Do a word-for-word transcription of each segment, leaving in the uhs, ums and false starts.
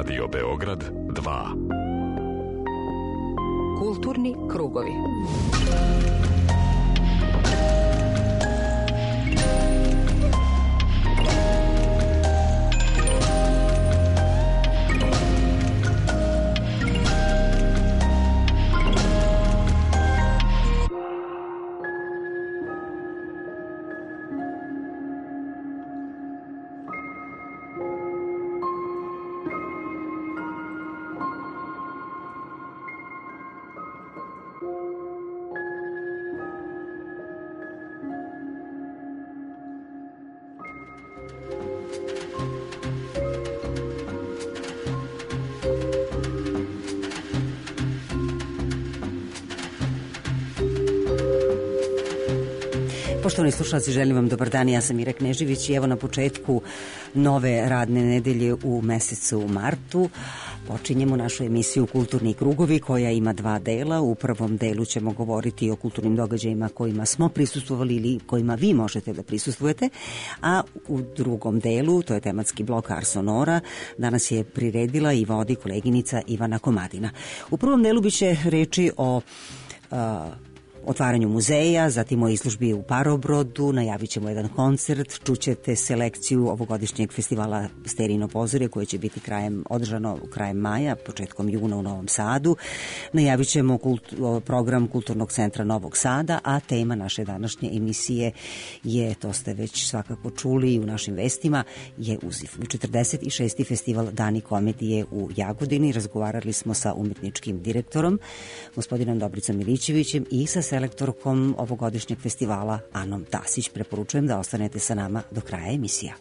Radio Beograd dva. Kulturni krugovi. Poštovani slušalci, želim vam dobar dan, ja sam Ira Knežević i evo na početku nove radne nedelje u mesecu martu počinjemo našu emisiju Kulturni krugovi koja ima dva dela. U prvom delu ćemo govoriti o kulturnim događajima kojima smo prisustvovali ili kojima vi možete da prisustvujete, a u drugom delu, to je tematski blok Ars Sonora, danas je priredila i vodi koleginica Ivana Komadina. U prvom delu biće reči o uh, otvaranju muzeja, zatim o izložbi u Parobrodu, najavit ćemo jedan koncert, čućete selekciju ovogodišnjeg festivala Sterino pozorje koje će biti krajem, održano krajem maja, početkom juna u Novom Sadu. Najavit ćemo kult, program Kulturnog centra Novog Sada, a tema naše današnje emisije je, to ste već svakako čuli u našim vestima, je UZIF. četrdeset šesti festival Dani komedije u Jagodini. Razgovarali smo sa umetničkim direktorom, gospodinom Dobricom Milićevićem i sa selektorkom ovogodišnjeg festivala Anom Tasić. Preporučujem da ostanete sa nama do kraja emisija.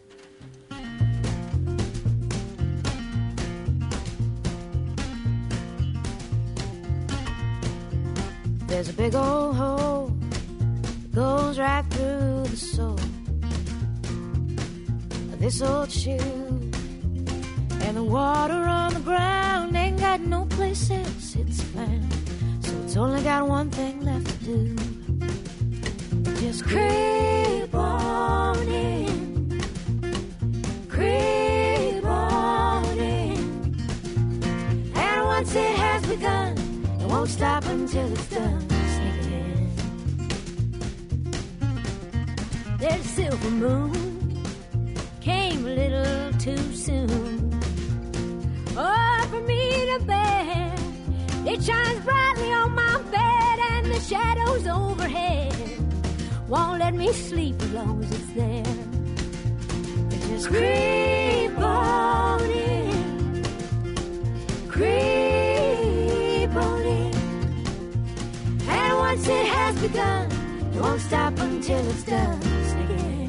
There's a big old hole that goes right through the soul of this old shoe, and the water on the ground ain't got no place else it's found. It's only got one thing left to do. Just creep on in, creep on in. And once it has begun, it won't stop until it's done. Sneak it in. There's a silver moon, came a little too soon. Oh, for me to bear. It shines brightly on my bed, and the shadows overhead won't let me sleep as long as it's there. It just creep on in, creep on in. And once it has begun, it won't stop until it's done. Sneak it in.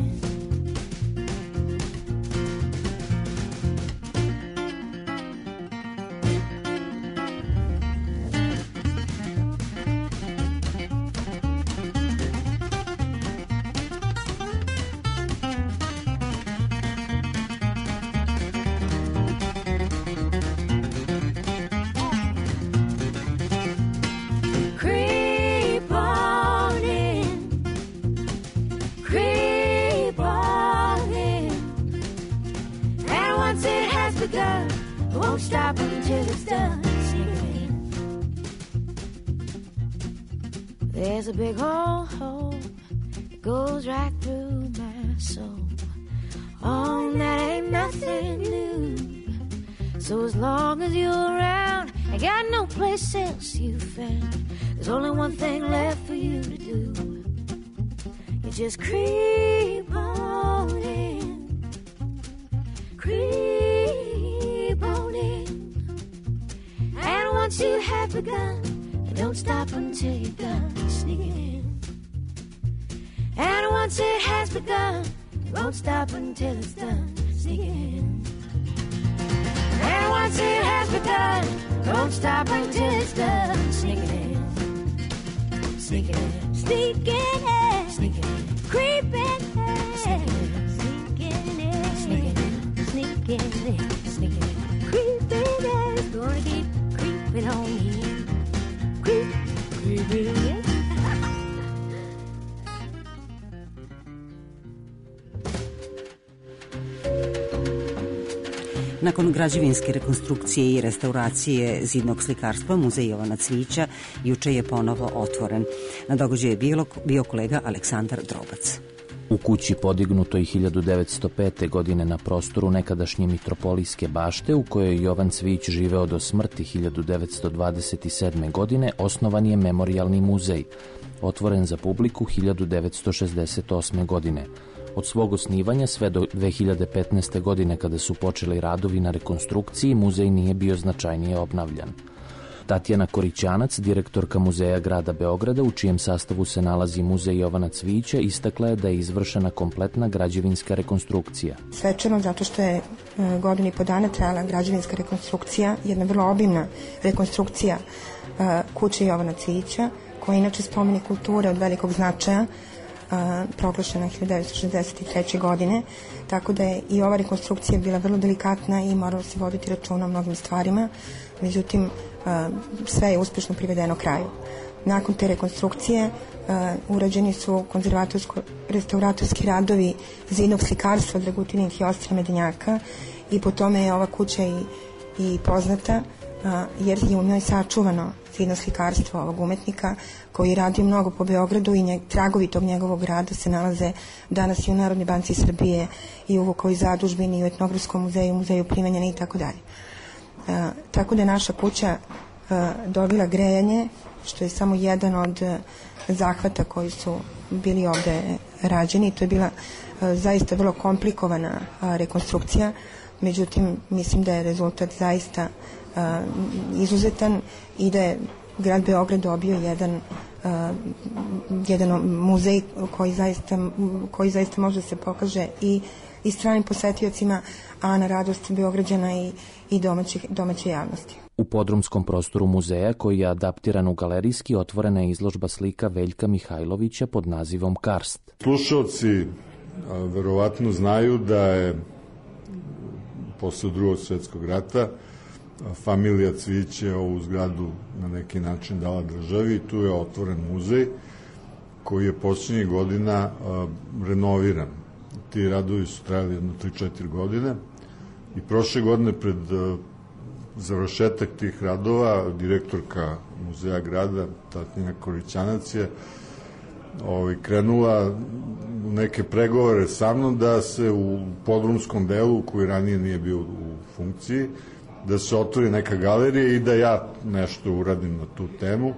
Stop until it's done. There's a big old hole that goes right through my soul. Oh, that ain't nothing new. So as long as you're around, I got no place else you found. There's only one thing left for you to do. You just creep on in, creep on in. And once you have begun, don't stop until you're done. Sneak it in. And once it has begun, it won't stop until it's done. Sneak it in. And once it has begun, don't stop until it's done. Sneak it in. Sneak it in. Sneak it in. Sneak it in. Creep in. Sneak it in. Sneak it in. Sneak it in. Sneak it in. Sneak it in. Creep in. It's gonna keep creeping on in. Creep, creeping in. Nakon građevinske rekonstrukcije i restauracije zidnog slikarstva, Muzej Jovana Cvijića juče je ponovo otvoren. Na događaju je bio, bio kolega Aleksandar Drobac. U kući podignutoj hiljadu devetsto pete. godine na prostoru nekadašnje Mitropolijske bašte, u kojoj je Jovan Cvijić živeo do smrti hiljadu devetsto dvadeset sedme. godine, osnovan je Memorijalni muzej, otvoren za publiku hiljadu devetsto šezdeset osme. godine. Od svog osnivanja sve do dve hiljade petnaeste. godine, kada su počeli radovi na rekonstrukciji, muzej nije bio značajnije obnavljan. Tatjana Korićanac, direktorka Muzeja grada Beograda, u čijem sastavu se nalazi Muzej Jovana Cvijića, istakla je da je izvršena kompletna građevinska rekonstrukcija. Svečano zato što je godinu i po dana trajala građevinska rekonstrukcija, jedna vrlo obimna rekonstrukcija kuće Jovana Cvijića, koja je inače spomenik kulture od velikog značaja, proglašena hiljadu devetsto šezdeset treće. godine, tako da je i ova rekonstrukcija bila vrlo delikatna i moralo se voditi računa o mnogim stvarima. Međutim, sve je uspešno privedeno kraju. Nakon te rekonstrukcije urađeni su konzervatorsko-restauratorski radovi zidnog slikarstva Dragutinih i Ostra Medenjaka i po tome je ova kuća i, i poznata, jer je u njoj sačuvano zidno slikarstvo ovog umetnika koji je radio mnogo po Beogradu i njeg, tragovi tog njegovog rada se nalaze danas i u Narodnoj banci Srbije i u Vukovoj zadužbini i u Etnografskom muzeju, muzeju Primenjene i tako dalje. Tako da je naša kuća a, dobila grejanje, što je samo jedan od a, zahvata koji su bili ovde rađeni. To je bila a, zaista vrlo komplikovana a, rekonstrukcija, međutim mislim da je rezultat zaista a, izuzetan i da je grad Beograd dobio jedan, a, jedan muzej koji zaista, koji zaista može se pokaže i, i stranim posetiocima, a na radost Beograđana i, i domaće, domaće javnosti. U podrumskom prostoru muzeja, koji je adaptiran u galerijski, otvorena je izložba slika Veljka Mihajlovića pod nazivom Karst. Slušalci verovatno znaju da je posle drugog svjetskog rata familija Cvijić je ovu zgradu na neki način dala državi i tu je otvoren muzej koji je posljednjih godina renoviran. Ti radovi su trajali jedno tri četiri godine i prošle godine pred završetak tih radova direktorka Muzeja grada Tatjana Korićanac je ovaj, krenula u neke pregovore sa mnom da se u podrumskom delu, koji ranije nije bio u funkciji, da se otvori neka galerija i da ja nešto uradim na tu temu.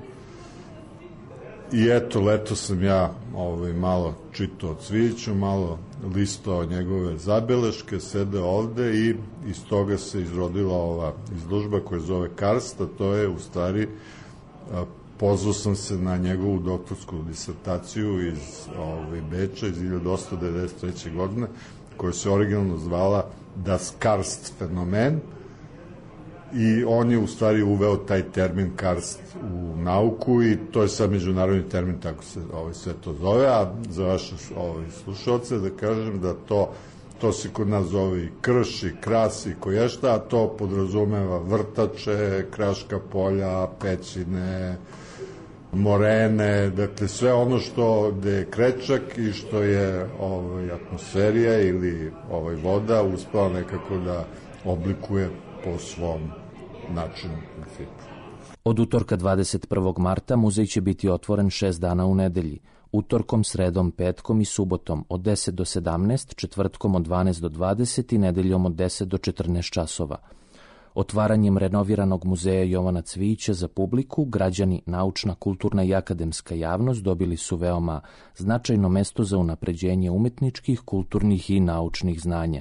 I eto, leto sam ja ovaj, malo čitao o Cvijiću, malo listao njegove zabeleške, sedeo ovde i iz toga se izrodila ova izložba koja zove Karst, a to je u stvari, pozvao sam se na njegovu doktorsku disertaciju iz ovaj, Beča iz hiljadu osamsto devedeset treće. godine, koja se originalno zvala Das Karst fenomen, i on je u stvari uveo taj termin karst u nauku i to je sad međunarodni termin, tako se ovaj, sve to zove, a za vaše ovaj, slušalce da kažem da to, to se kod nas zove i krš i kras i koješta, a to podrazumeva vrtače, kraška polja, pećine, morene, dakle sve ono što gde je krečak i što je ovaj, atmosferija ili ovaj, voda uspela nekako da oblikuje po svom načinu. Od utorka dvadeset prvog marta muzej će biti otvoren šest dana u nedelji. Utorkom, sredom, petkom i subotom od deset do sedamnaest, četvrtkom od dvanaest do dvadeset i nedeljom od deset do četrnaest časova. Otvaranjem renoviranog muzeja Jovana Cvijića za publiku, građani, naučna, kulturna i akademska javnost dobili su veoma značajno mesto za unapređenje umetničkih, kulturnih i naučnih znanja.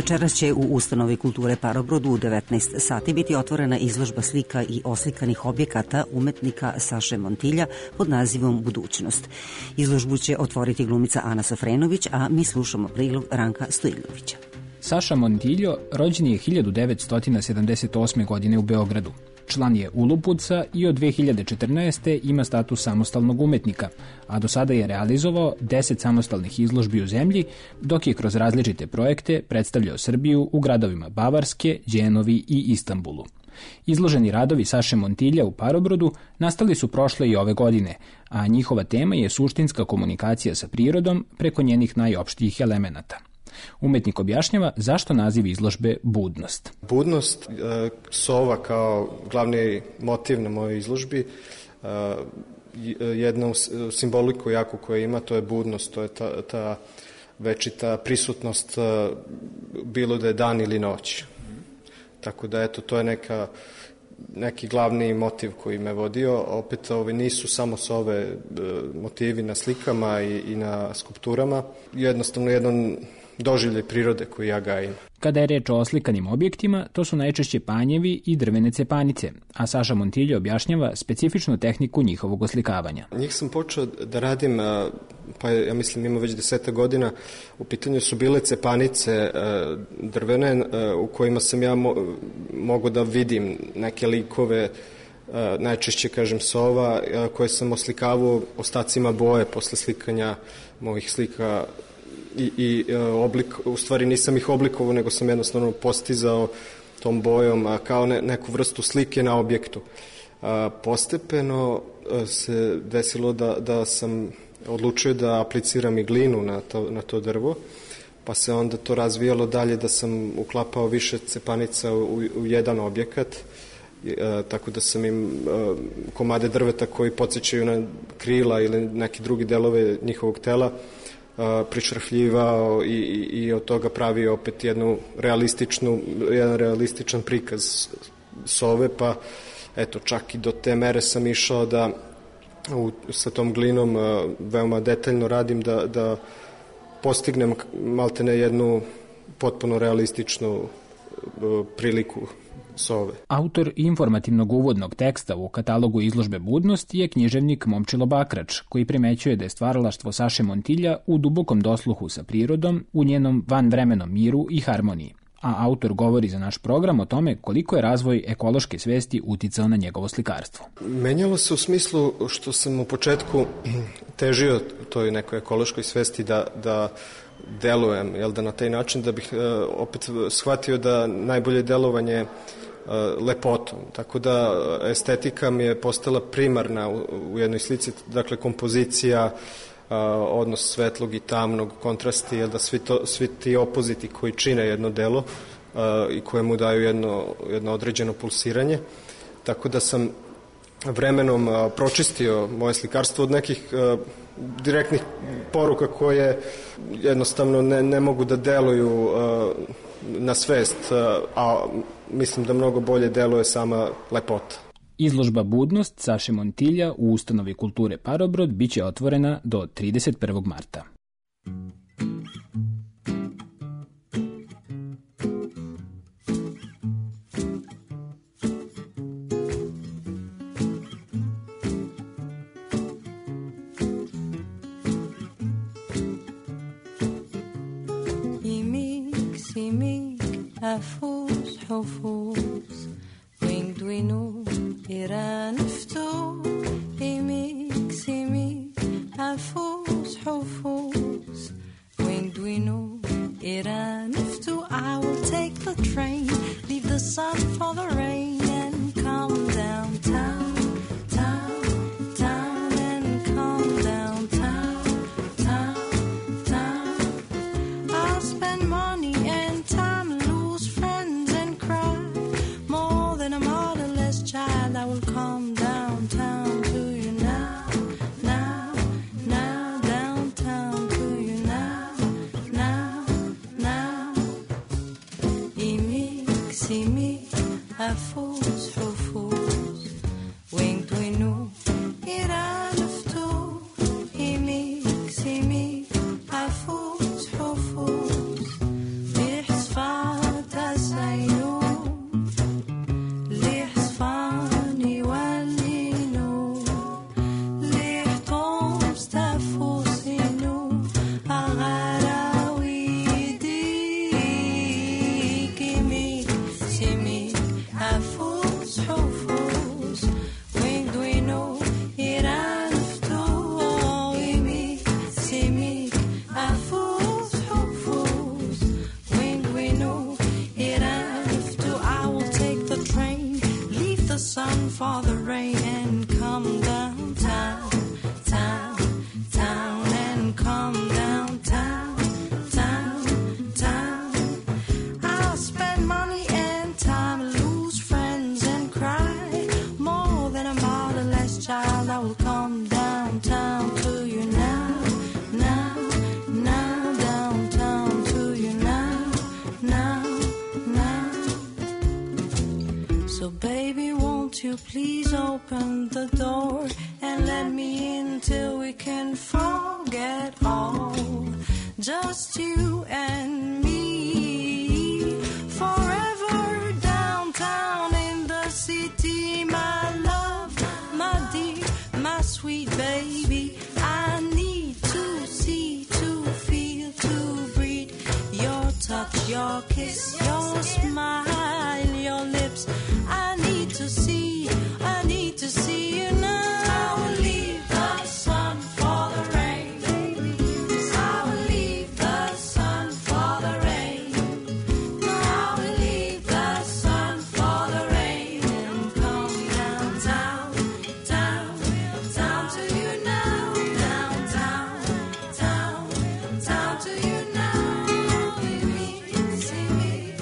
Večeras će u Ustanovi kulture Parobrod u devetnaest sati biti otvorena izložba slika i oslikanih objekata umetnika Saše Montilja pod nazivom Budućnost. Izložbu će otvoriti glumica Ana Sofrenović, a mi slušamo prilog Ranka Stojiljovića. Saša Montiljo rođen je hiljadu devetsto sedamdeset osme. godine u Beogradu. Član je Uluputsa i od dve hiljade četrnaeste. ima status samostalnog umetnika, a do sada je realizovao deset samostalnih izložbi u zemlji, dok je kroz različite projekte predstavljao Srbiju u gradovima Bavarske, Đenovi i Istanbulu. Izloženi radovi Saše Montilja u Parobrodu nastali su prošle i ove godine, a njihova tema je suštinska komunikacija sa prirodom preko njenih najopštijih elemenata. Umetnik objašnjava zašto naziv izložbe Budnost. Budnost, sova kao glavni motiv na mojoj izložbi, jednu simboliku jaku koju ima, to je budnost, to je ta, ta večita prisutnost, bilo da je dan ili noć. Tako da, eto, to je neka, neki glavni motiv koji me vodio. Opet, ove, nisu samo sove motivi na slikama i, i na skulpturama, jednostavno jedan doživljaj prirode koji ja gajim. Kada je reč o oslikanim objektima, to su najčešće panjevi i drvene cepanice, a Saša Montiljo objašnjava specifičnu tehniku njihovog oslikavanja. Njih sam počeo da radim, pa ja mislim ima već deseta godina, u pitanju su bile cepanice drvene u kojima sam ja mo- mogu da vidim neke likove, najčešće, kažem, sova, koje sam oslikavao ostacima boje posle slikanja mojih slika i, i oblik, u stvari nisam ih oblikovao, nego sam jednostavno postizao tom bojom a, kao ne, neku vrstu slike na objektu. A, postepeno a, se desilo da, da sam odlučio da apliciram i glinu na to, na to drvo, pa se onda to razvijalo dalje da sam uklapao više cepanica u, u jedan objekat, e, tako da sam im e, komade drveta koji podsjećaju na krila ili neki drugi delove njihovog tela pričrfljivao i, i, i od toga pravio opet jednu realističnu, jedan realističan prikaz sove, pa eto, čak i do te mere sam išao da u, sa tom glinom veoma detaljno radim da, da postignem maltene jednu potpuno realističnu priliku sove. Autor informativnog uvodnog teksta u katalogu izložbe Budnost je književnik Momčilo Bakrač, koji primećuje da je stvaralaštvo Saše Montilja u dubokom dosluhu sa prirodom, u njenom vanvremenom miru i harmoniji. A autor govori za naš program o tome koliko je razvoj ekološke svesti uticao na njegovo slikarstvo. Menjalo se u smislu što sam u početku težio toj nekoj ekološkoj svesti da, da delujem, jel da na taj način da bih uh, opet shvatio da najbolje delovanje uh, lepotom. Tako da estetika mi je postala primarna u, u jednoj slici, dakle kompozicija, uh, odnos svetlog i tamnog, kontrasti, jel da svi, to, svi ti opoziti koji čine jedno delo uh, i koje mu daju jedno, jedno određeno pulsiranje. Tako da sam vremenom uh, pročistio moje slikarstvo od nekih uh, direktnih poruka koje jednostavno ne, ne mogu da deluju uh, na svest, uh, a mislim da mnogo bolje deluje sama lepota. Izložba Budnost Saše Montilja u Ustanovi kulture Parobrod biće otvorena do trideset prvog marta. أفوز حفوز وين دوينو إيران فتو إيميك سيميك أفوز حفوز وين دوينو إيران فتو I will take the train, leave the sun for the rain and come downtown, town, town and come downtown, town, town. I'll spend money and time, lose friends and cry, more than a motherless child. I will come downtown to you now, now, now, downtown to you now, now, now. إيميك سيميك أفوز حفوز وين دوينو إيران فتو إيميك سيميك أفوز حفوز بيحصفى For the rain and come downtown, town, town, and come downtown, town, town. I'll spend money and time, lose friends and cry. More than a motherless child, I will come downtown to you now, now, now, downtown to you now, now, now. So baby, won't you please open the door and let me in till we can forget all, just you and me, forever downtown in the city, my love, my dear, my sweet baby. I need to see, to feel, to breathe your touch, your kiss, your smile, your lips. I need to see, I need to see you now. I will leave the sun for the rain. I will leave the sun for the rain. I will leave the sun for the rain and come downtown, down, down to you now, downtown, down, down to you now. See me, see me.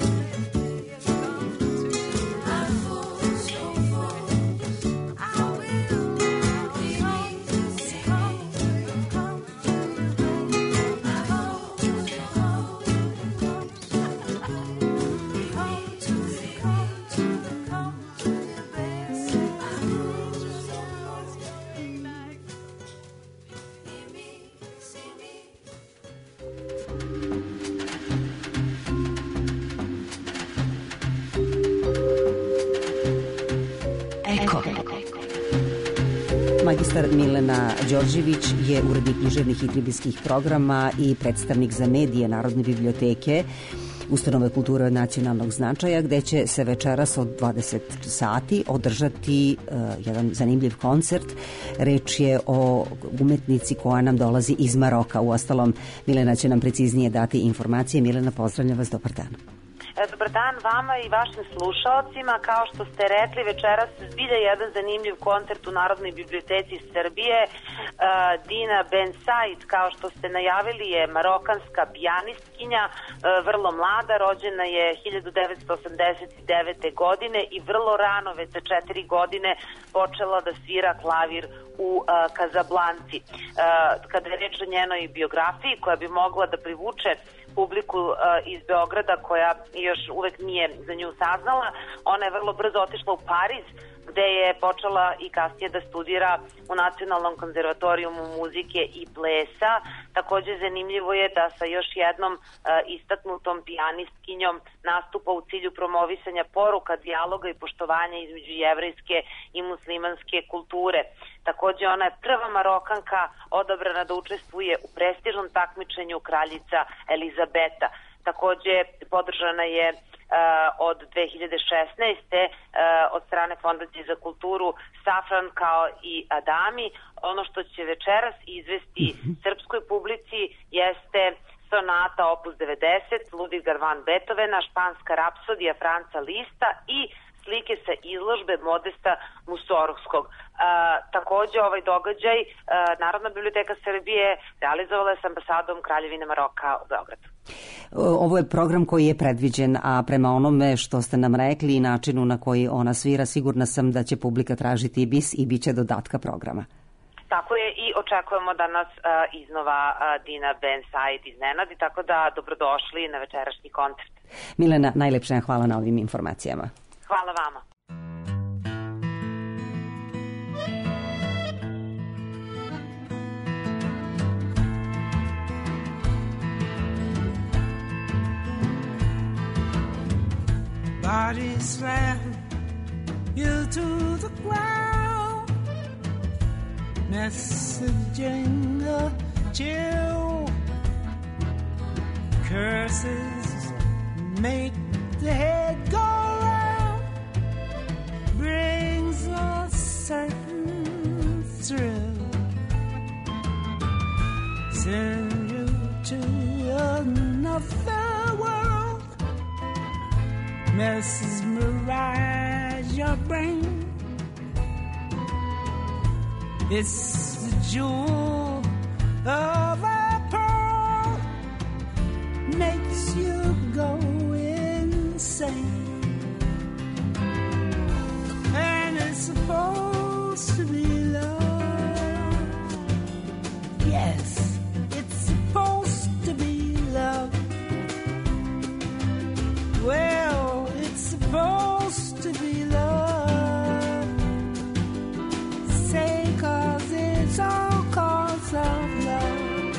I fool, so fool. I will be come, come, I hope to come, come to me, come to, come to the best. I hope to see me, see me. Eko. Magistar Milena Đorđević je urednik književnih i tribinskih programa i predstavnik za medije Narodne biblioteke, ustanove kulture od nacionalnog značaja, gde će se večeras od dvadeset sati održati uh, jedan zanimljiv koncert. Reč je o umetnici koja nam dolazi iz Maroka. Uostalom, Milena će nam preciznije dati informacije. Milena, pozdravljam vas, dobar dan. Dobar dan vama i vašim slušalcima. Kao što ste rekli, večeras zbilja jedan zanimljiv koncert u Narodnoj biblioteci Srbije. Dina Ben Said, kao što ste najavili, je marokanska pijanistkinja, vrlo mlada, rođena je hiljadu devetsto osamdeset devete. godine i vrlo rano, već za četiri godine, počela da svira klavir u Kazablanci. Kada je reč o njenoj biografiji, koja bi mogla da privuče publiku iz Beograda, koja još uvek nije za nju saznala, ona je vrlo brzo otišla u Pariz, gde je počela i kasnije da studira u Nacionalnom konzervatorijumu muzike i plesa. Takođe zanimljivo je da sa još jednom uh, istaknutom pijanistkinjom nastupa u cilju promovisanja poruka, dijaloga i poštovanja između jevrejske i muslimanske kulture. Takođe ona je prva Marokanka odabrana da učestvuje u prestižnom takmičenju Kraljica Elizabeta. Takođe podržana je Uh, od dve hiljade šesnaeste. Uh, od strane Fondacije za kulturu Safran kao i Adami. Ono što će večeras izvesti srpskoj publici jeste sonata opus devedeset Ludviga van Beethovena, španska rapsodija Franca Lista i slike sa izložbe Modesta Musorgskog. Uh, takođe ovaj događaj uh, Narodna biblioteka Srbije realizovala je s ambasadom Kraljevine Maroka u Beogradu. Ovo je program koji je predviđen, a prema onome što ste nam rekli i načinu na koji ona svira, sigurna sam da će publika tražiti i bis i bit će dodatka programa. Tako je i očekujemo da nas uh, iznova uh, Dina Ben Said iznenadi, tako da dobrodošli na večerašnji koncert. Milena, najlepša hvala na ovim informacijama. Hvala vama. Body slam you to the ground, messaging a chill Curses make the head go round, brings a certain thrill, send you to another world, mesmerize your brain. It's the jewel of a pearl, makes you go insane. And it's supposed to be love. Yes, it's supposed to be love. Well, it's supposed to be love. Say, 'cause it's all 'cause of love.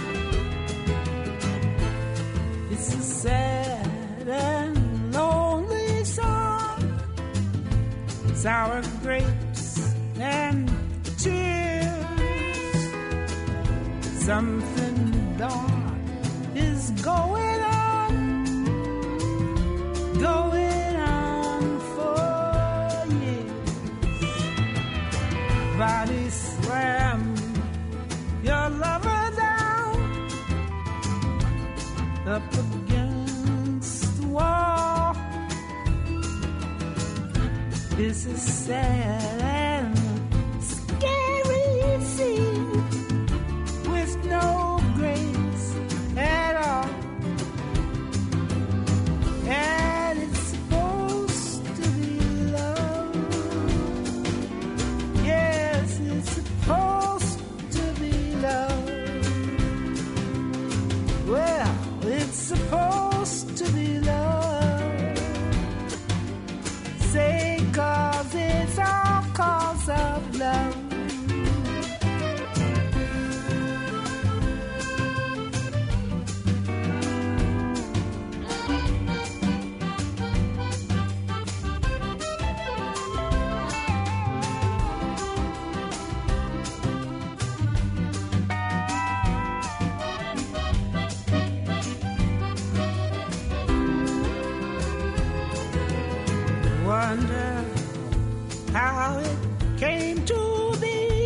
It's a sad and lonely song, sour grapes and tears. Something dark is going on, going on for years. Body slam your lover down, up against the wall. It's a sad and scary scene with no grace at all. And it's supposed to be love. Yes, it's supposed to be love. Well, it's supposed to be love. Say, 'cause it's all 'cause of love. Wonder how it came to be.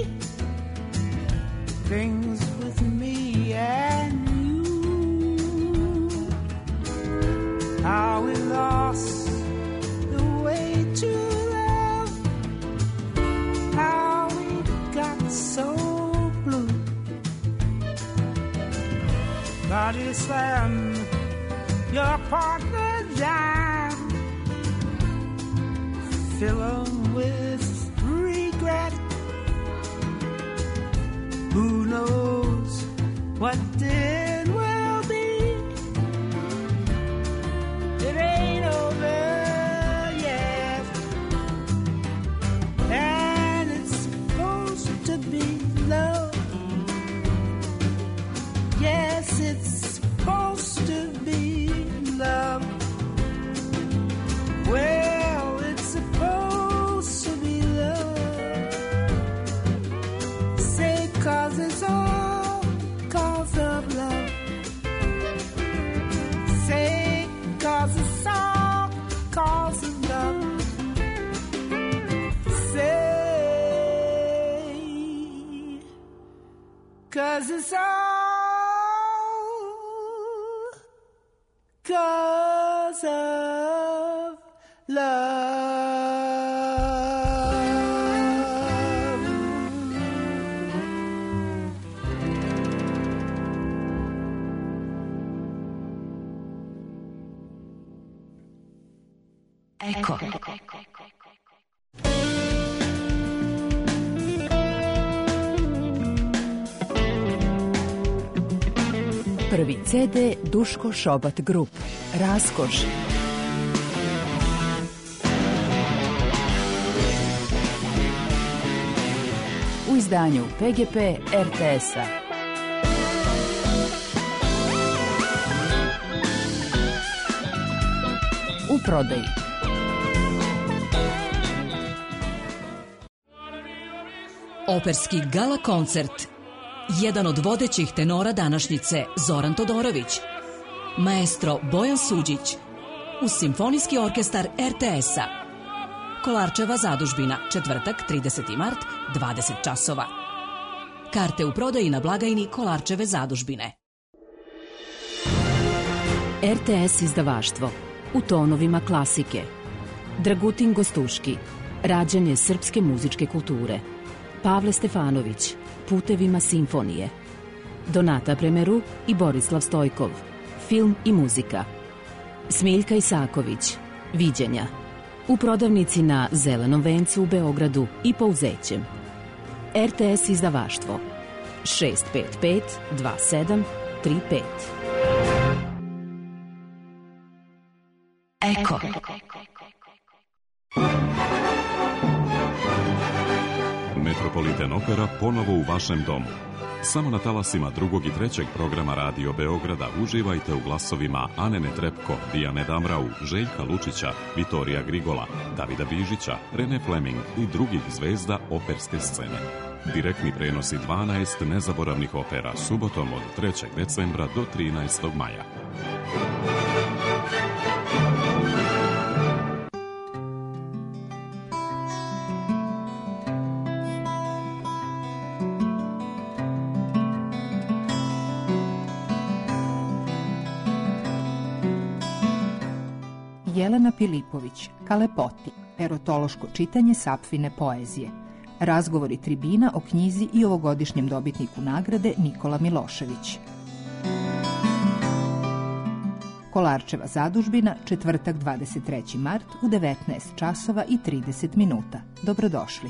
Things with me and you, how we lost the way to love, how we got so blue. Body slam your partner down, fill 'em with regret. Who knows what then will be? It ain't over yet, and it's supposed to be love. Yes, it's supposed to be love. Well, it's supposed to be love. Say, 'cause it's all 'cause of love. Say, 'cause it's all 'cause of love. Say, 'cause it's all 'cause of love. Ecco. Prvi ce de Duško Šobat Grup. Raskoš. U izdanju P G P R T S-a. U prodaji. Operski gala koncert. Jedan od vodećih tenora današnjice, Zoran Todorović. Maestro Bojan Suđić uz Simfonijski orkestar er te es-a. Kolarčeva zadužbina, četvrtak, trideseti mart, dvadeset časova. Karte u prodaji na blagajni Kolarčeve zadužbine. er te es izdavaštvo u tonovima klasike. Dragutin Gostuški, rađanje srpske muzičke kulture. Pavle Stefanović, putevima simfonije. Donata Premeru i Borislav Stojkov, film i muzika. Smiljka Isaković, viđenja. U prodavnici na Zelenom vencu u Beogradu i Pouzećem. er te es izdavaštvo šest pet pet dva sedam tri pet. Eko. Metropolitan Opera ponovo u vašem domu. Samo na talasima drugog i trećeg programa Radio Beograda uživajte u glasovima Anene Trepko, Dijane Damrau, Željka Lučića, Vitorija Grigola, Davida Bižića, Rene Fleming i drugih zvezda operske scene. Direktni prenosi dvanaest nezaboravnih opera subotom od trećeg decembra do trinaestog maja. Jelena Pilipović, Kalepoti, erotološko čitanje Sapfine poezije. Razgovori tribina o knjizi i ovogodišnjem dobitniku nagrade Nikola Milošević. Kolarčeva zadužbina, četvrtak dvadeset treći mart u devetnaest časova i trideset minuta. Dobrodošli.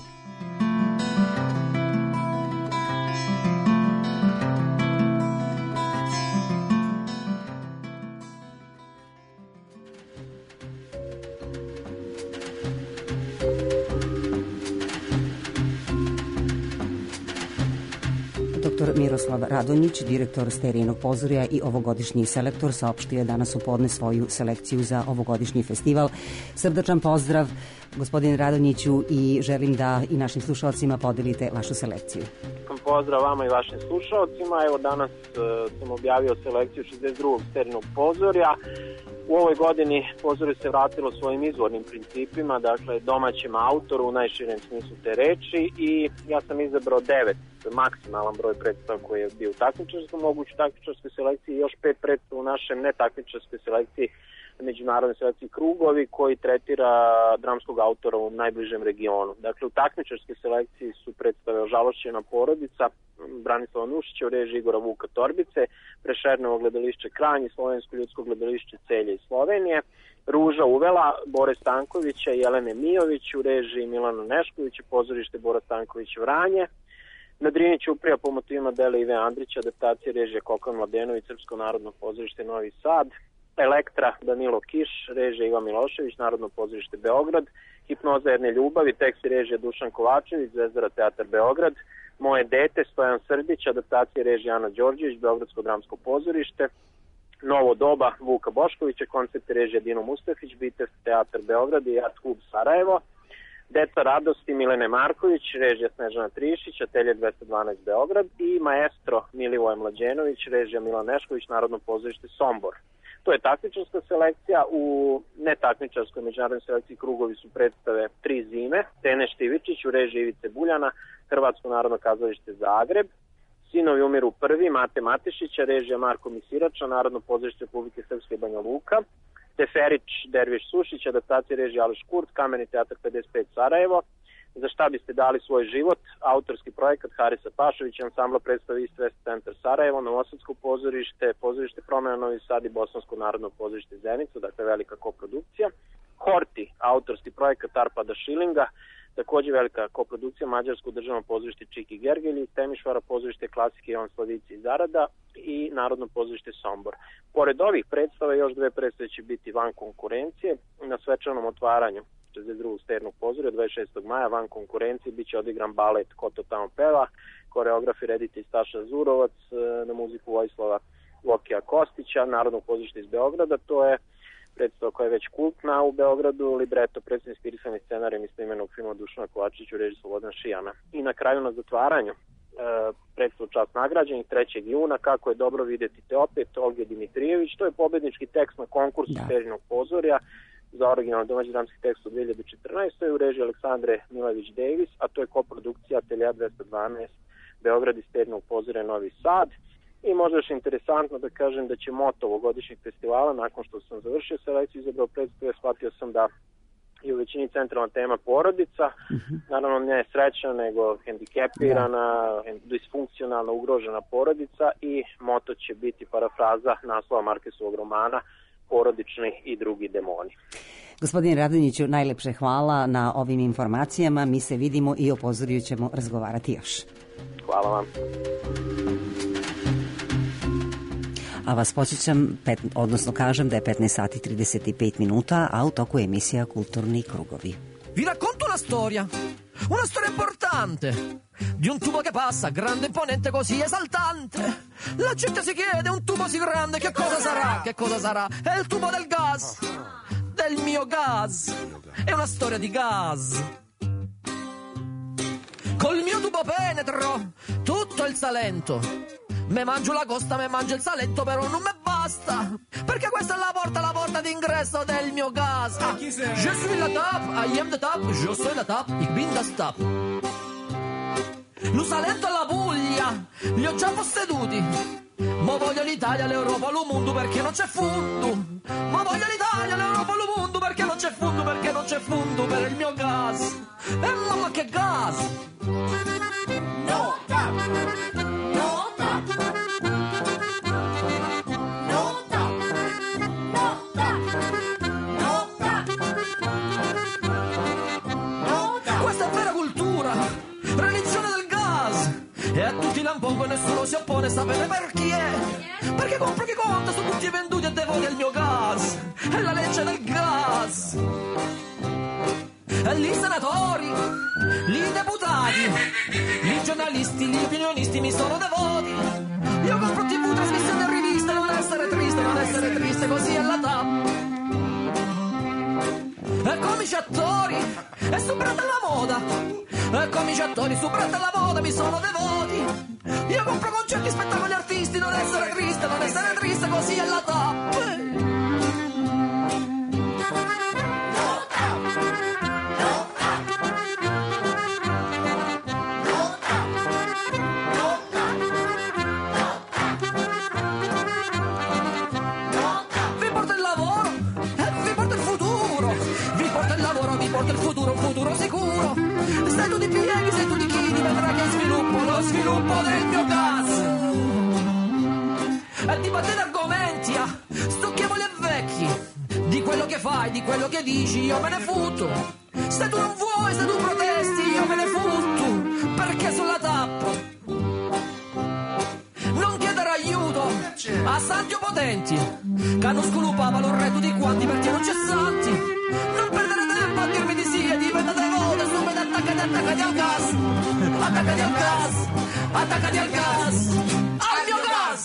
Miroslav Radonjić, direktor Sterijinog pozorja i ovogodišnji selektor, saopštio je danas u podne svoju selekciju za ovogodišnji festival. Srdačan pozdrav, gospodine Radonjiću, i želim da i našim slušalcima podelite vašu selekciju. Pozdrav vama i vašim slušalcima. Evo danas uh, sam objavio selekciju šezdeset drugog Sterijinog pozorja. U ovoj godini pozorje se vratilo svojim izvornim principima, dakle domaćem autoru u najširem smislu te reči, i ja sam izabrao devet, maksimalan broj predstava koji je bio u takmičarskom, moguću takmičarskoj selekciji, i još pet predstava u našem netakmičarskoj selekciji, međunarodnoj selekciji Krugovi, koji tretira dramskog autora u najbližem regionu. Dakle, u takmičarskoj selekciji su predstave Ožalošćena porodica Branislava Nušića u režiji Igora Vuka Torbice, Prešernovo gledališće Kranj i Slovensko ljudsko gledališće Celje iz Slovenije, Ruža uvela Bore Stankovića i Jelene Mijović u režiji Milana Neškovića, pozorište Bora Stanković Vranje, Na Drini Ćuprija po motivima dela Ive Andrića, adaptacija režija Kokan Mladenović, Srpsko narodno pozorište Novi Sad, Elektra Danilo Kiš, režija Ivan Milošević, Narodno pozorište Beograd, Hipnoza jedne ljubavi, tekst i režija Dušan Kovačević, Zvezdara teatar Beograd, Moje dete Stojan Srdić, adaptacija režija Ana Đorđević, Beogradsko dramsko pozorište, Novo doba Vuka Boškovića, koncept režija Dino Mustafić, Bitev teatar Beograd i Art klub Sarajevo, Deca radosti Milene Marković, režija Snežana Trišić, Atelje dvesta dvanaest Beograd, i Maestro Milivoje Mlađenović, režija Milan Nešković, Narodno pozorište Sombor. To je takmičarska selekcija. U netakmičarskoj međunarodnoj selekciji Krugovi su predstave Tri zime, Tene Štivičić u režiji Ivice Buljana, Hrvatsko narodno kazalište Zagreb, Sinovi umiru prvi, Mate Matešića, režija Marko Misirača, Narodno pozorište Republike Srpske Banja Luka, Teferić Derviš Sušić, adaptacija režija Aleš Kurt, Kameni teatar pedeset pet Sarajevo, Za šta biste dali svoj život, autorski projekat Harisa Pašovića, ansambla predstave East West Center Sarajevo, Novosadsko pozorište, pozorište Promena Novi Sad i Bosansko narodno pozorište Zenica, dakle velika koprodukcija. Horti, autorski projekat Arpada Šilinga, takođe velika koprodukcija, Mađarsko državno pozorište Čiki Gergelji, Temišvara pozorište klasike Jovan Slavici i Zarada i Narodno pozorište Sombor. Pored ovih predstava još dve predstave će biti van konkurencije. Na svečanom otvaranju šezdeset drugog Sterijinog pozorja dvadeset šestog maja van konkurencije biće odigran balet Ko to tamo peva, koreograf i reditelj Staša Zurovac, na muziku Vojislava Lokija Kostića, Narodnog pozorišta iz Beograda. To je predstava koja je već kultna u Beogradu, libreto predstavljen inspirisan scenarijem istoimenog filma Dušana Kovačića u režiji Slobodana Šijana. I na kraju na zatvaranju predstavu Čast nagrađenih trećeg juna, Kako je dobro videti te opet, Olge Dimitrijević. To je pobednički tekst na konkursu da. Sterinog pozorja za originalno domaći dramski tekst u dve hiljade četrnaestoj u režiji Aleksandre Milojević Davis, a to je koprodukcija Ateljea dvesta dvanaest Beograd i Sterinog pozorja Novi Sad. I možda još interesantno da kažem da će moto ovogodišnjeg festivala, nakon što sam završio selekciju izabrao predstave, shvatio sam da je u većini centralna tema porodica, uh-huh. naravno ne srećna, nego hendikepirana, yeah. disfunkcionalna, ugrožena porodica i moto će biti parafraza naslova Markesovog romana Porodični i drugi demoni. Gospodine Radonjiću, najlepše hvala na ovim informacijama. Mi se vidimo i o pozorju ćemo razgovarati još. Hvala vam. A vas podsjećam, pet, odnosno kažem da je petnaest sati trideset pet minuta, a u toku je emisija Kulturni krugovi. Vi racconto una storia, una storia importante, di un tubo che passa, grande, imponente, così esaltante. La gente si chiede, un tubo così grande, che cosa sarà? Che cosa sarà? È il tubo del gas, del mio gas. È una storia di gas. Col mio tubo penetro tutto il Salento. Me mangio la costa, me mangio il Salento, però non me basta, perché questa è la porta, la porta d'ingresso del mio gas. Ah, je suis la top, I am the top, je suis la top, ik bin das top. Lo Salento e la Puglia li ho già posseduti, ma voglio l'Italia, l'Europa, lo mondo perché non c'è fondo. Ma voglio l'Italia, l'Europa, lo mondo perché non c'è fondo, perché non c'è fondo per il mio gas. E mamma che gas! No, top! No, top! No, top! No, top! No, top! No, top! Questa è vera cultura, religione del gas. E a tutti lampongo e nessuno si oppone, sapete perché? Perché compro chi conta, sono tutti venduti e devoti al mio gas. È la legge del gas. E lì senatori, lì deputati, lì giornalisti, lì opinionisti mi sono devoti. Io compro tivù, trasmissioni e riviste, non essere triste, non essere triste, così è la top. E comici attori, e subrata la moda. E comici attori, subrata la moda, mi sono devoti. Io compro concerti, spettacoli, artisti, non essere triste, non essere triste, così è la top. Sei tu di pieghi, sei tu di chini, vedrai che sviluppo, lo sviluppo del mio gas. E ti battete argomenti, ah, stucchevoli e vecchi, di quello che fai, di quello che dici, io me ne fotto. Se tu non vuoi, se tu protesti, io me ne fotto, perché sulla tappa non chiedere aiuto a santi o potenti, che hanno scolupavano un re tutti quanti perché non c'è santi. Non perdere tempo a dirmi di sì e diventate volte subito attaccati, attaccati al gas, attaccati al gas, attaccati al gas, al mio gas.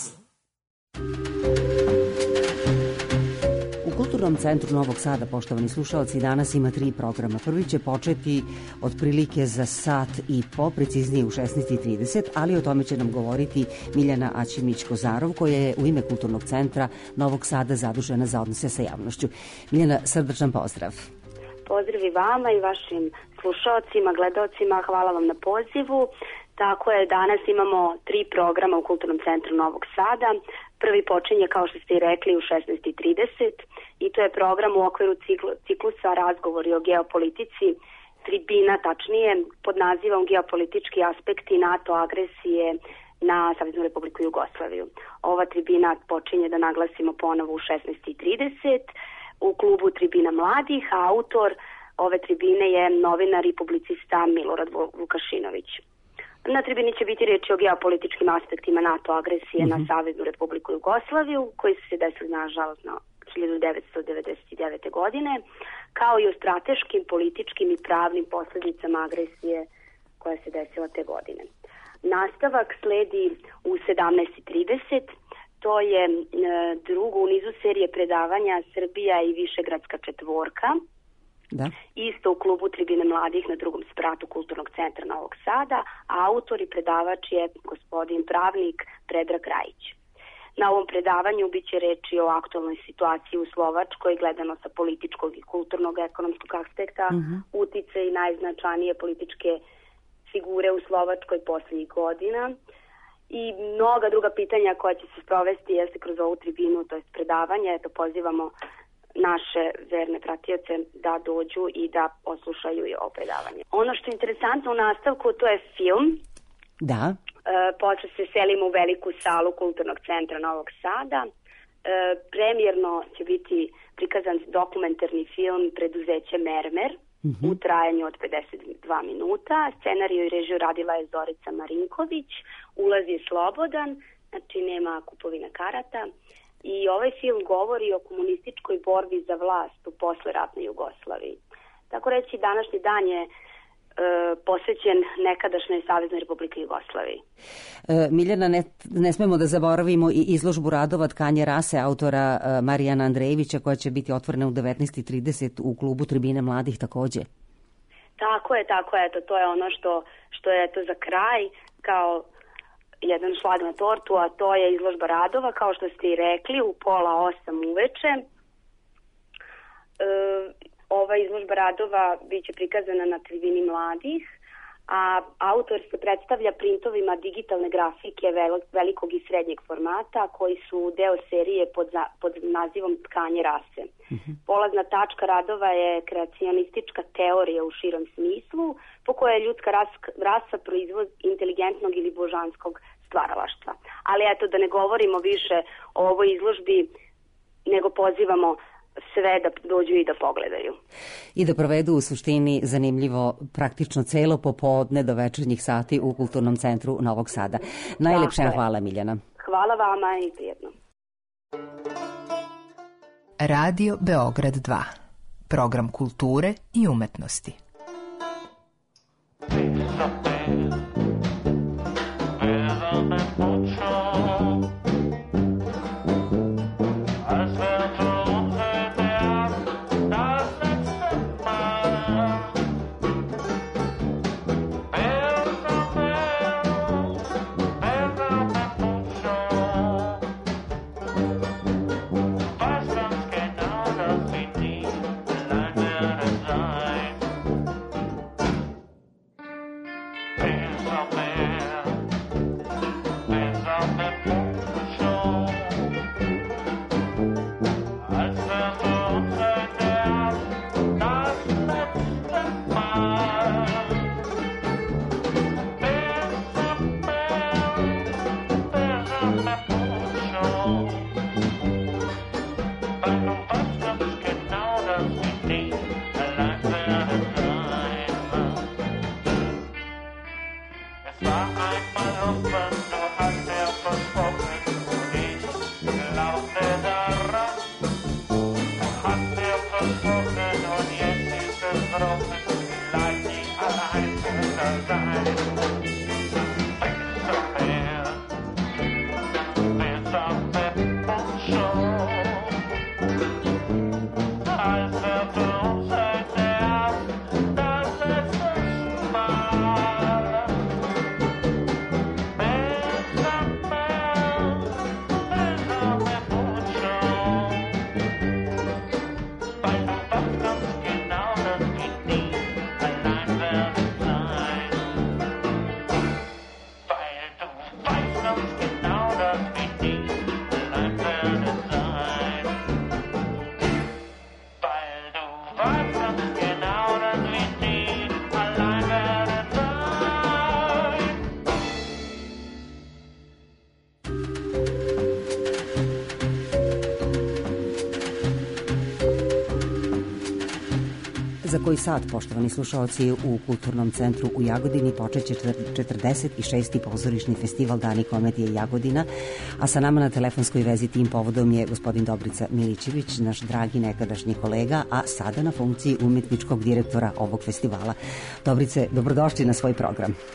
U Kulturnom centru Novog Sada, poštovani slušalci, danas ima tri programa. Prvi će početi otprilike za sat i po, preciznije u šesnaest i trideset, ali o tome će nam govoriti Miljana Aćimić-Kozarov, koja je u ime Kulturnog centra Novog Sada zadužena za odnose sa javnošću. Miljana, srdačan pozdrav. Pozdrav i vama i vašim slušalcima, gledalcima, hvala vam na pozivu. Tako je, danas imamo tri programa u Kulturnom centru Novog Sada. Prvi počinje, kao što ste i rekli, u šesnaest i trideset i to je program u okviru ciklu, ciklusa Razgovori o geopolitici, tribina tačnije, pod nazivom Geopolitički aspekti NATO agresije na Saveznu Republiku Jugoslaviju. Ova tribina počinje, da naglasimo ponovo, u šesnaest i trideset u klubu Tribina mladih, a autor ove tribine je novinar i publicista Milorad Vukašinović. Na tribini će biti reči o geopolitičkim aspektima NATO agresije mm-hmm. na Saveznu Republiku Jugoslaviju, koji su se desili nažalost na hiljadu devetsto devedeset devete. godine, kao i o strateškim, političkim i pravnim posljedicama agresije koja se desila te godine. Nastavak sledi u sedamnaest i trideset. To je e, drugo u nizu serije predavanja Srbija i Višegradska četvorka. Da. Isto u klubu Tribine mladih na drugom spratu Kulturnog centra Novog Sada, a autor i predavač je gospodin pravnik Predrag Rajić. Na ovom predavanju biće reči o aktualnoj situaciji u Slovačkoj, gledano sa političkog i kulturnog ekonomskog aspekta, mm-hmm. utice i najznačajnije političke figure u Slovačkoj poslednjih godina i mnoga druga pitanja koja će se sprovesti jeste kroz ovu tribinu, to je predavanje. Eto, pozivamo naše verne pratioce da dođu i da poslušaju i ovo predavanje. Ono što je interesantno u nastavku, to je film. Da. E, posle se selimo u veliku salu Kulturnog centra Novog Sada. E, premijerno će biti prikazan dokumentarni film Preduzeće Mermer, mm-hmm. u trajanju od pedeset dva minuta. Scenariju i režiju radila je Zorica Marinković. Ulaz je slobodan, znači nema kupovina karata. I ovaj film govori o komunističkoj borbi za vlast u posleratnoj Jugoslaviji. Tako reći, današnji dan je e, posvećen nekadašnjoj Saveznoj Republike Jugoslaviji. E, Miljana, ne, ne smemo da zaboravimo i izložbu radova Tkanje rase autora e, Marijana Andrejevića, koja će biti otvorena u devetnaest i trideset u klubu Tribine mladih takođe. Tako je, tako je. Eto, to je ono što, što je eto za kraj kao jedan šlag na tortu, a to je izložba radova, kao što ste i rekli, u pola osam uveče. E, ova izložba radova biće prikazana na Tribini mladih, a autor se predstavlja printovima digitalne grafike velikog i srednjeg formata, koji su deo serije pod, za, pod nazivom Tkanje rase. Mm-hmm. Polazna tačka radova je kreacionistička teorija u širom smislu, po kojoj je ljudska ras, rasa proizvod inteligentnog ili božanskog stvaralaštva. Ali eto, da ne govorimo više o ovoj izložbi, nego pozivamo sve da dođu i da pogledaju. I da provedu u suštini zanimljivo praktično celo popodne do večernjih sati u Kulturnom centru Novog Sada. Najlepša hvala, Miljana. Hvala vama i prijetno. Radio Beograd dva. Program kulture i umetnosti. Za koji sat, poštovani slušalci, u Kulturnom centru u Jagodini počeće četrdeset šesti pozorišni festival Dani komedije Jagodina, a sa nama na telefonskoj vezi tim povodom je gospodin Dobrica Milićević, naš dragi nekadašnji kolega, a sada na funkciji umetničkog direktora ovog festivala. Dobrice, dobrodošli na svoj program.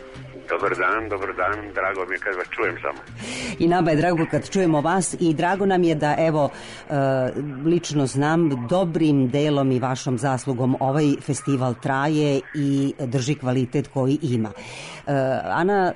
Dobar dan, dobar dan, drago mi je kad vas čujem samo. I nama je drago kad čujemo vas i drago nam je da, evo, lično znam, dobrim delom i vašom zaslugom ovaj festival traje i drži kvalitet koji ima. Ana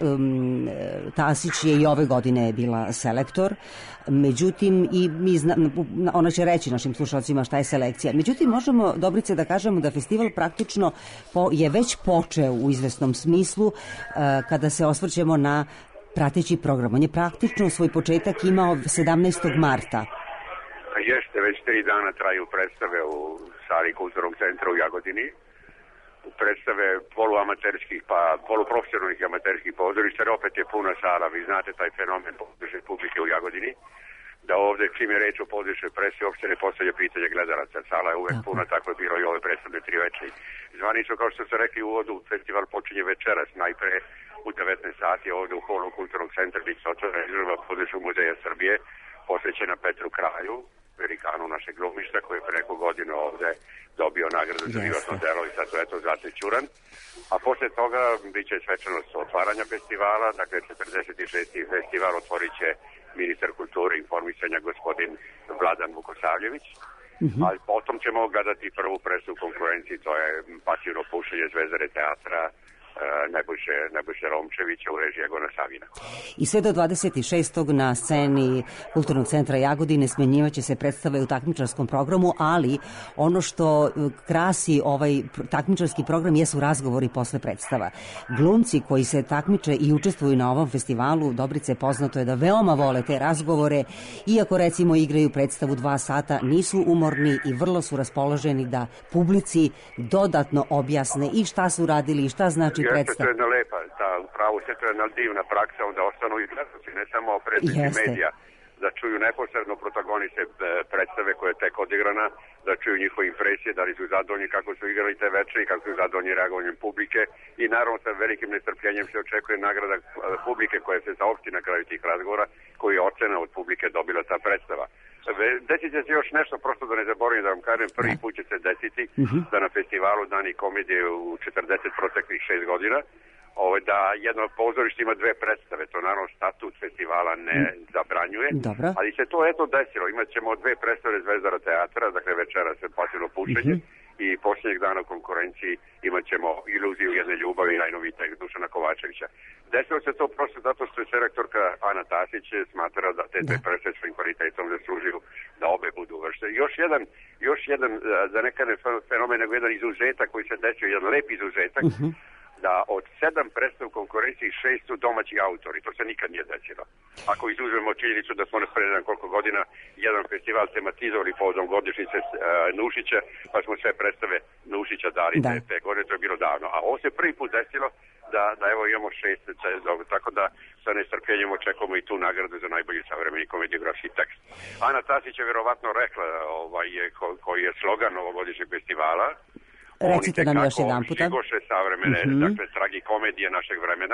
Tasić je i ove godine bila selektor, međutim, i mi zna, ona će reći našim slušalcima šta je selekcija. Međutim, možemo, Dobrice, da kažemo da festival praktično po, je već počeo u izvesnom smislu kada se osvrćemo na prateći program. On je praktično svoj početak imao sedamnaestog marta. Jeste, već tri dana traju predstave u sali Kulturnog centra u Jagodini. Predstave poluamaterskih pa poluprofesionalnih i amaterskih pozorišta, jer opet je puna sala. Vi znate taj fenomen pozorišne publike u Jagodini, da ovde čim je reč o pozorišnoj predstavi uopšte ne postavlja pitanje gledalaca. Sala je uvek puna, tako je bilo i ove predstavne tri večeri. Zvanično, kao što ste rekli u uvodu, festival počinje večeras, najpre u devetnaest sati ovde u holu Kulturnog centra biće otvorena izložba pozorišnog muzeja Srbije, posvećena Petru Kralju, velikanu našeg glumišta, koji je pre neko godina ovde dobio nagradu za životno delo i sad to eto Zlatni ćuran. A posle toga biće svečanost otvaranja festivala, dakle četrdeset šesti festival otvorit će ministar kulture i informisanja gospodin Vladan Vukosavljević. Mm-hmm. Ali potom ćemo gledati prvu predstavu u konkurenciji, to je Pasivno pušenje Zvezdare teatra Nebojše, Nebojše Romčevića u režiji Egona Savina. I sve do dvadeset šestog na sceni Kulturnog centra Jagodine smenjivaće se predstave u takmičarskom programu, ali ono što krasi ovaj takmičarski program jesu razgovori posle predstava. Glumci koji se takmiče i učestvuju na ovom festivalu, Dobrice, poznato je da veoma vole te razgovore, iako recimo igraju predstavu dva sata, nisu umorni i vrlo su raspoloženi da publici dodatno objasne i šta su radili i šta znači Jeste, to je jedna lepa, da, upravo se to je jedna divna praksa, onda ostanu i gledalci, ne samo predstavnici medija, da čuju neposredno protagoniste predstave koja je tek odigrana, da čuju njihove impresije, da li su zadovoljni kako su igrali te večeri, kako su zadovoljni reagovanjem publike i naravno sa velikim nestrpljenjem se očekuje nagrada publike koja se saopšti na kraju tih razgovora, koji je ocena od publike dobila ta predstava. Desit će se još nešto, prosto da ne zaboravim da vam kažem, prvi put će se desiti uh-huh. da na festivalu Dani komedije u četrdeset proteklih šest godina ovo, da jedno pozorište ima dve predstave, to naravno statut festivala ne mm. zabranjuje, Dobro. ali se to eto desilo, imat ćemo dve predstave Zvezdara teatra, dakle večera se Pasivno pušenje uh-huh. i posljednjeg dana u konkurenciji imat ćemo Iluziju jedne ljubavi najnovitijeg Dušana Kovačevića. Desilo se to prosto zato što je selektorka Ana Tasić smatra da te dve predstave svojim kvalitetom zaslužuju da obe budu uvrštene. Još jedan, još jedan, da ne kažem fenomen, nego jedan izuzetak koji se desio, jedan lep izuzetak, uh-huh. da od sedam predstav u konkurenciji šest su domaći autori. To se nikad nije desilo. Ako izuzmemo činjenicu da smo ne predan koliko godina jedan festival tematizovali povodom godišnjice uh, Nušića, pa smo sve predstave Nušića dali te, te godine, to je bilo davno. A ovo se prvi put desilo da, da evo imamo šest, tako da sa nestrpljenjem očekujemo i tu nagradu za najbolji savremeni komediografski tekst. Ana Tasić je verovatno rekla ovaj, ko, koji je slogan ovogodišnjeg festivala. Recite nam još jedan puta. Žigoše savremene, mm-hmm. dakle, tragikomedije našeg vremena.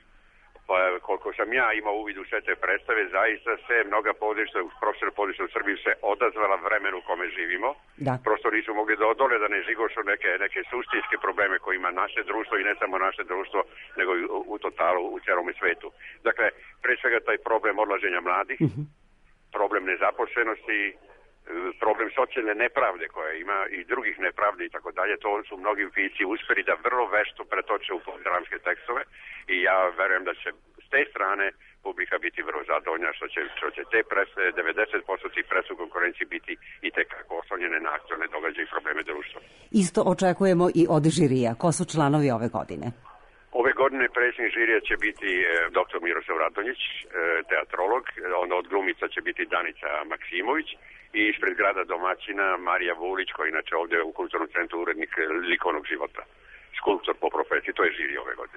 Pa, koliko sam ja imao uvid u sve te predstave, zaista se mnoga pozorišta, profesionalna pozorišta u Srbiji se odazvala vremenu u kome živimo. Da. Prosto nisu mogli da odole da ne žigošu neke, neke suštinske probleme koje ima naše društvo i ne samo naše društvo, nego i u, u totalu, u celome svetu. Dakle, pre svega taj problem odlaženja mladih, mm-hmm. problem nezaposlenosti, problem socijalne nepravde koja ima i drugih nepravde i tako dalje, to su mnogi pisci uspeli da vrlo vešto pretoče u dramske tekstove i ja verujem da će s te strane publika biti vrlo zadovoljna što će, što će te predstave, devedeset posto tih predstava u konkurenciji biti i tekako oslonjene na aktualne događaje i probleme društva. Isto očekujemo i od žirija. Ko su članovi ove godine? Ove godine predsjednik žirija će biti e, doktor Miroslav Radonjić, e, teatrolog, onda od glumica će biti Danica Maksimović i ispred grada domaćina Marija Vulić, koja je inače ovdje u Kulturnom centru urednik likovnog života. Skulptor po profesiji, to je žiri ove godine.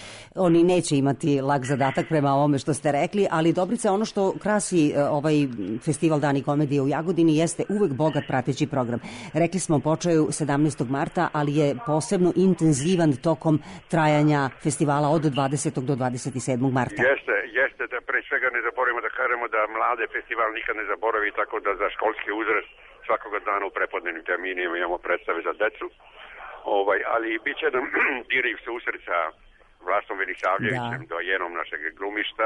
Oni neće imati lak zadatak prema ovome što ste rekli, ali Dobrice, ono što krasi ovaj festival Dani komedije u Jagodini jeste uvek bogat prateći program. Rekli smo počeo sedamnaestog marta, ali je posebno intenzivan tokom trajanja festivala od dvadesetog do dvadeset sedmog marta. Jeste, jeste, da pre svega ne zaboravimo da kažemo da mlade festival nikad ne zaboravi, tako da za školski uzrast svakoga dana u prepodnevnim terminima imamo predstave za decu. Ovaj, ali bit će jedan diriv susret sa Vlastom Velisavljevićem, Da. dojenom našeg glumišta,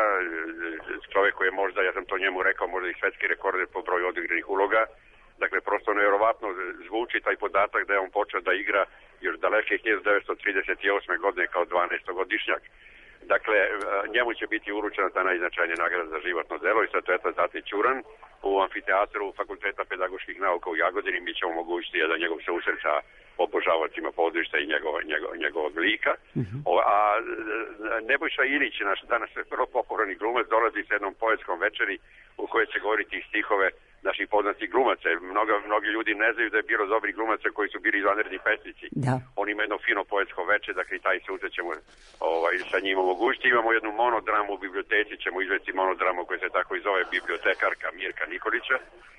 čovjek koji je možda, ja sam to njemu rekao, možda i svetski rekorder po broju odigranih uloga. Dakle, prosto nevjerovatno zvuči taj podatak da je on počeo da igra još daleke hiljadu devetsto trideset osme godine kao dvanaestogodišnjak. Dakle, njemu će biti uručena ta najznačajnija nagrada za životno delo i sad to je Zlatni Ćuran u amfiteatru Fakulteta pedagoških nauka u Jagodini. Mi ćemo omogućiti jedan njegov susret sa obožavacima pozorišta i njegov, njegov, njegovog lika. Mm-hmm. O, a Nebojša Ilić, naš danas vrlo popularni glumac, dolazi s jednom poetskom večeri u kojoj će govoriti stihove naših poznatih glumaca. Mnogo, mnogi ljudi ne znaju da je bilo dobri glumaca koji su bili izvanredni pesnici. Da. On ima jedno fino poetsko veče, dakle taj susret ćemo ovaj, sa njim omogućiti. Imamo jednu monodramu u biblioteci, ćemo izvesti monodramu koja se tako i zove bibliotekarka Mirka Nikolića.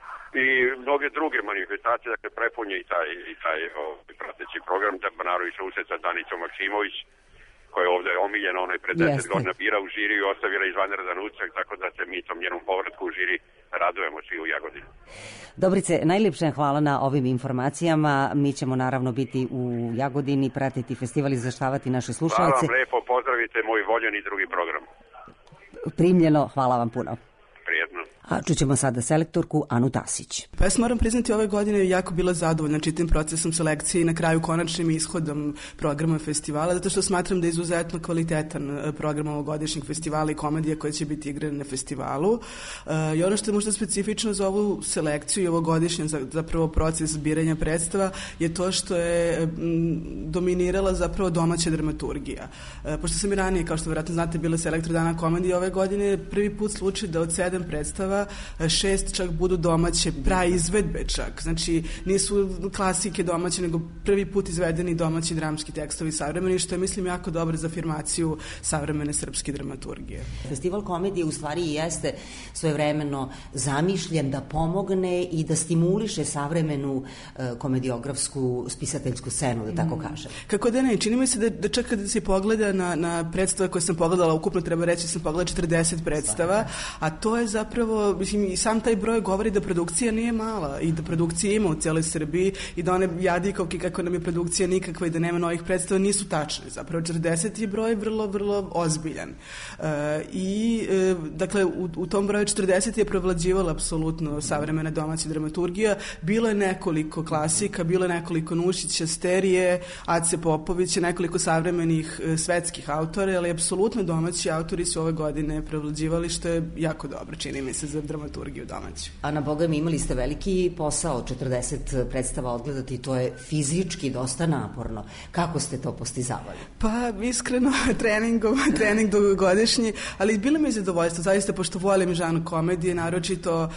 I mnoge druge manifestacije, dakle prepunje i taj, i taj ovaj, prateći program, da naravno i susret sa Danicom Maksimović, koja je ovdje omiljena, ona je pred deset godina bira u žiri i ostavila izvanredan utisak, tako da se mi tom njenom povratku u žiri radujemo svi u Jagodini. Dobrice, najljepše hvala na ovim informacijama. Mi ćemo naravno biti u Jagodini, pratiti festival i izveštavati naše slušalce. Hvala vam lepo, pozdravite moj voljeni drugi program. Primljeno, hvala vam puno. Prijetno. A čućemo sada selektorku Anu Tasić. Pa ja sam moram priznati, ove godine je jako bila zadovoljna čitim procesom selekcije i na kraju konačnim ishodom programa festivala, zato što smatram da je izuzetno kvalitetan program ovogodišnjeg festivala i komedije koje će biti igrane na festivalu. E, I ono što je možda specifično za ovu selekciju i ovogodišnje zapravo proces zbiranja predstava je to što je m, dominirala zapravo domaća dramaturgija. E, pošto sam i ranije, kao što vjerojatno znate, bila selektor Dana komedije, ove godine je prvi put slučaj da od sedam predstava šest čak budu domaće praizvedbe čak. Znači nisu klasike domaće, nego prvi put izvedeni domaći dramski tekstovi savremeni, što je mislim jako dobro za afirmaciju savremene srpske dramaturgije. Festival komedije u stvari i jeste svojevremeno zamišljen da pomogne i da stimuliše savremenu uh, komediografsku spisateljsku scenu, da tako kažem. Kako da ne, čini mi se da, da čak kada se pogleda na, na predstave koje sam pogledala, ukupno treba reći sam pogledala četrdeset predstava, a to je zapravo, mislim, i sam taj broj govori da produkcija nije mala i da produkcije ima u cijeloj Srbiji i da one jadikovke kako nam je produkcija nikakva i da nema novih predstava nisu tačne. Zapravo četrdeset je broj vrlo, vrlo ozbiljan. E, I, e, dakle, u, u tom broju četrdeset je prevlađivala apsolutno savremena domaća dramaturgija. Bilo je nekoliko klasika, bilo je nekoliko Nušića, Sterije, Ace Popovića, nekoliko savremenih e, svetskih autora, ali apsolutno domaći autori su ove godine prevlađivali, što je jako dobro, čini mi se, za dramaturgiju domaću. Ana, boga mi, imali ste veliki posao, četrdeset predstava odgledati, to je fizički dosta naporno. Kako ste to postizavali? Pa, iskreno, treningom, trening dugogodišnji, ali bilo mi je zadovoljstvo, zaista, pošto volim žanr komedije, naročito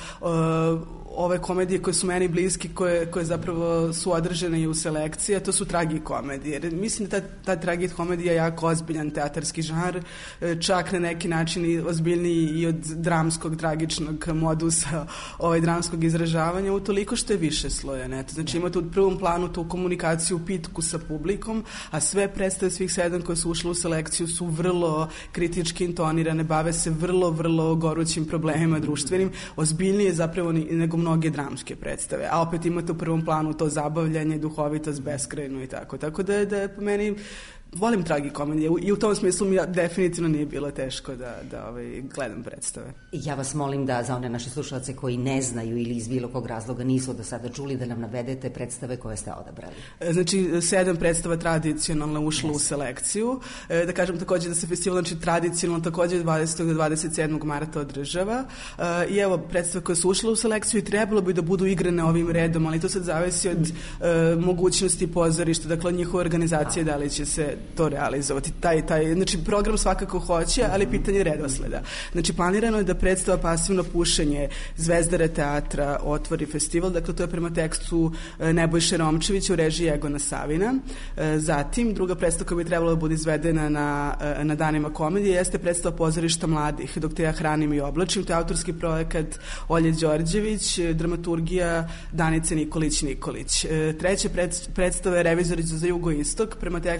uh, ove komedije koje su meni bliski, koje, koje zapravo su održene i u selekciji, a to su tragikomedije. Mislim da ta, ta tragikomedija je jako ozbiljan teatarski žanr, čak na neki način i ozbiljniji i od dramskog, tragičnog modusa ovaj, dramskog izražavanja, utoliko što je više slojen. Eto. Znači imate u prvom planu tu komunikaciju, pitku sa publikom, a sve predstave svih sedam koje su ušle u selekciju su vrlo kritički intonirane, bave se vrlo, vrlo gorućim problemima društvenim, ozbiljnije zapravo nego mnoge dramske predstave, a opet imate u prvom planu to zabavljanje, duhovitost, beskrajno i tako. Tako da, da je po meni, volim tragikomedije i u tom smislu mi definitivno nije bilo teško da, da ovaj, gledam predstave. Ja vas molim da za one naše slušalce koji ne znaju ili iz bilo kog razloga nisu do sada čuli, da nam navedete predstave koje ste odabrali. Znači, sedam predstava tradicionalno ušlo yes. u selekciju. Da kažem također da se festival, znači tradicionalno također dvadesetog do dvadeset sedmog marta održava. I evo, predstave koje su ušle u selekciju i trebalo bi da budu igrane ovim redom, ali to sad zavisi od uh, mogućnosti pozorišta, dakle njihove organizacije, da li će se to realizovati. Taj, taj, znači, program svakako hoće, ali pitanje redosleda. Znači, planirano je da predstava Pasivno pušenje Zvezdare teatra otvori festival, dakle to je prema tekstu Nebojše Romčevića u režiji Egona Savina. Zatim, druga predstava koja bi trebala da bude izvedena na, na danima komedije jeste predstava Pozorišta mladih, Dok te ja hranim i oblačim. To je autorski projekat Olje Đorđević, dramaturgija Danice Nikolić-Nikolić. Treća predstava je Revizorica za jugoistok, prema tekstu Sveti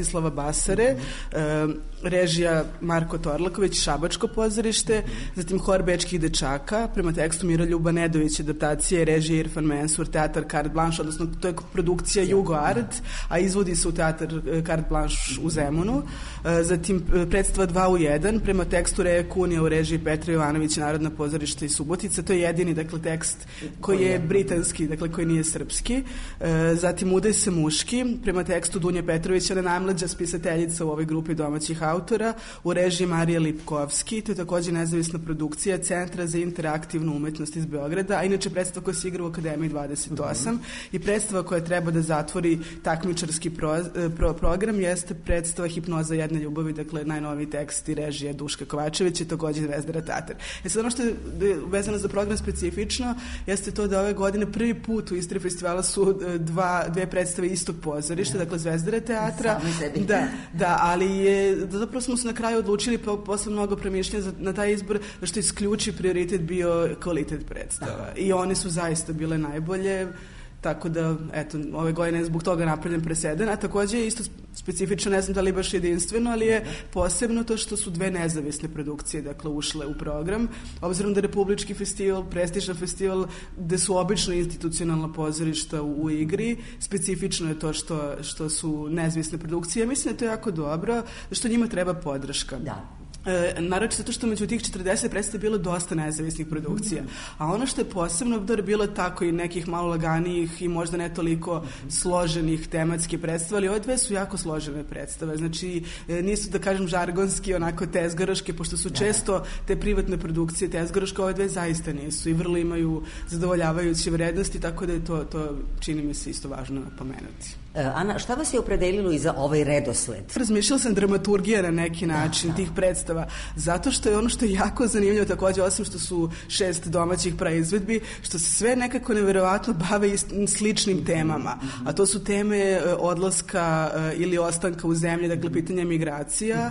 Bratislava Basare, uh, režija Marko Torlaković, Šabačko pozorište, zatim Hor bečkih dečaka, prema tekstu Miroljuba Nedovića, adaptacije režije Irfan Mensur, teatar Carte Blanche, odnosno to je produkcija Jugo Art, a izvodi se u teatar Carte Blanche u Zemunu. Zatim predstava dva u jedan, prema tekstu Reje Kunija u režiji Petra Jovanovića, Narodna pozorišta i Subotica. To je jedini, dakle, tekst koji je britanski, dakle, koji nije srpski. Zatim Udaj se muški, prema tekstu Dunje Petrovića, najmlađa spisateljica u ovoj grupi domaćih autora, u režiji Marije Lipkovski. To je takođe nezavisna produkcija Centra za interaktivnu umetnost iz Beograda, a inače predstava koja se igra u Akademiji dvadeset osam i predstava koja treba da zatvori takmičarski pro, pro, program jeste predstava Hipnoza jedne ljubavi, dakle najnoviji tekst i režija Duška Kovačevića i takođe Zvezdara Tatar. E sad ono što je vezano za program specifično jeste to da ove godine prvi put u Istri festivala su dva, dve predstave istog pozorišta, dakle Zvezdara teatra. Da, da, ali je, da zapravo smo se na kraju odlučili posle mnogo premišljenja na taj izbor, da što isključi prioritet bio kvalitet predstava. I one su zaista bile najbolje. Tako da, eto, ove godine je zbog toga napravljen preseden, a takođe je isto specifično, ne znam da li je baš jedinstveno, ali je posebno to što su dve nezavisne produkcije, dakle, ušle u program. Obzirom da je Republički festival, prestižan festival, gde su obično institucionalna pozorišta u, u igri, specifično je to što, što su nezavisne produkcije. Ja mislim da to je jako dobro, što njima treba podrška. Da. E, naroče zato što među tih četrdeset predstava je bilo dosta nezavisnih produkcija. A ono što je posebno da je bilo tako i nekih malo laganijih i možda ne toliko složenih tematskih predstava, ali ove dve su jako složene predstave. Znači, e, nisu, da kažem, žargonski, onako tezgaroške, pošto su često te privatne produkcije tezgaroške, ove dve zaista nisu i vrlo imaju zadovoljavajuće vrednosti, tako da je to, to čini mi se isto važno napomenuti. Ana, šta vas je opredelilo i za ovaj redosled? Razmišljala sam dramaturgija na neki način da, da. tih predstava, zato što je ono što je jako zanimljivo, takođe, osim što su šest domaćih praizvedbi, što se sve nekako neverovatno bave sličnim temama, a to su teme odlaska ili ostanka u zemlji, dakle, pitanje migracija,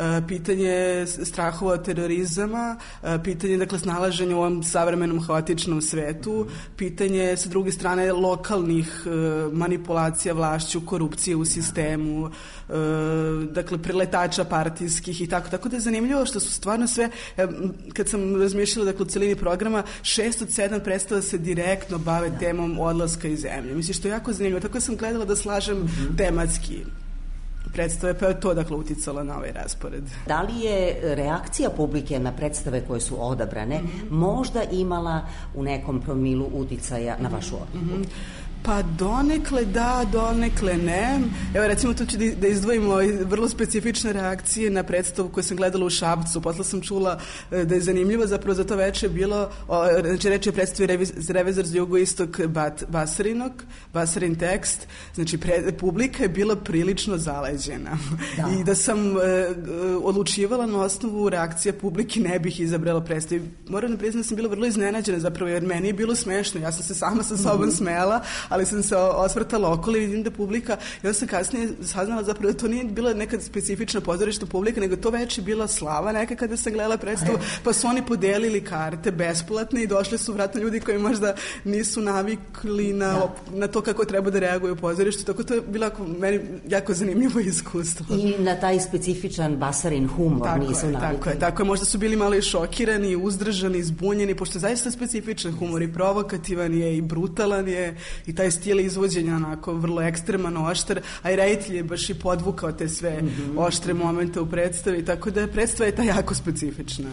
pitanje strahova od terorizama, pitanje, dakle, snalaženja u ovom savremenom haotičnom svetu, pitanje, sa druge strane, lokalnih manipulacija vlašću, korupcije u sistemu, e, dakle, preletača partijskih i tako. Tako da je zanimljivo što su stvarno sve, e, kad sam razmišljala, dakle, u celini programa, šest od sedam predstava se direktno bave da. temom odlaska iz zemlje. Mislim, što je jako zanimljivo. Tako sam gledala da slažem mm-hmm. tematski predstave, pa je to, dakle, uticalo na ovaj raspored. Da li je reakcija publike na predstave koje su odabrane mm-hmm. možda imala u nekom promilu uticaja na vašu odluku? Mm-hmm. Pa donekle da, donekle ne. Evo, recimo, tu ću da izdvojimo vrlo specifične reakcije na predstavu koju sam gledala u Šapcu. Posle sam čula da je zanimljivo, zapravo za to veče je bilo, znači, reč je predstavi Revizor za jugoistok Basarinog, Basarin tekst, znači, pre, publika je bila prilično zaleđena. Da. I da sam e, odlučivala na osnovu reakcije publike, ne bih izabrala predstavu. Moram da priznam da sam bila vrlo iznenađena, zapravo, jer meni je bilo smešno. Ja sam se sama sa sobom mm-hmm. smela, ali sam se osvrtala okolo i vidim da publika, ja sam kasnije saznala zapravo da to nije bila neka specifična pozorišta publika, nego to već je bila slava neka kada sam gledala predstavu, pa su oni podelili karte besplatne i došli su vratno ljudi koji možda nisu navikli na, da. na to kako treba da reaguju u pozorištu, tako to je bilo meni jako zanimljivo iskustvo. I na taj specifičan Basarin humor tako nisu navikli. Tako je, tako je, možda su bili malo i šokirani, uzdržani, zbunjeni, pošto zaista specifičan humor i provokativan je i brutalan je i taj stil izvođenja onako vrlo ekstreman, oštar, a i reditelj je baš i podvukao te sve mm-hmm. oštre momente u predstavi, tako da predstava je ta jako specifična.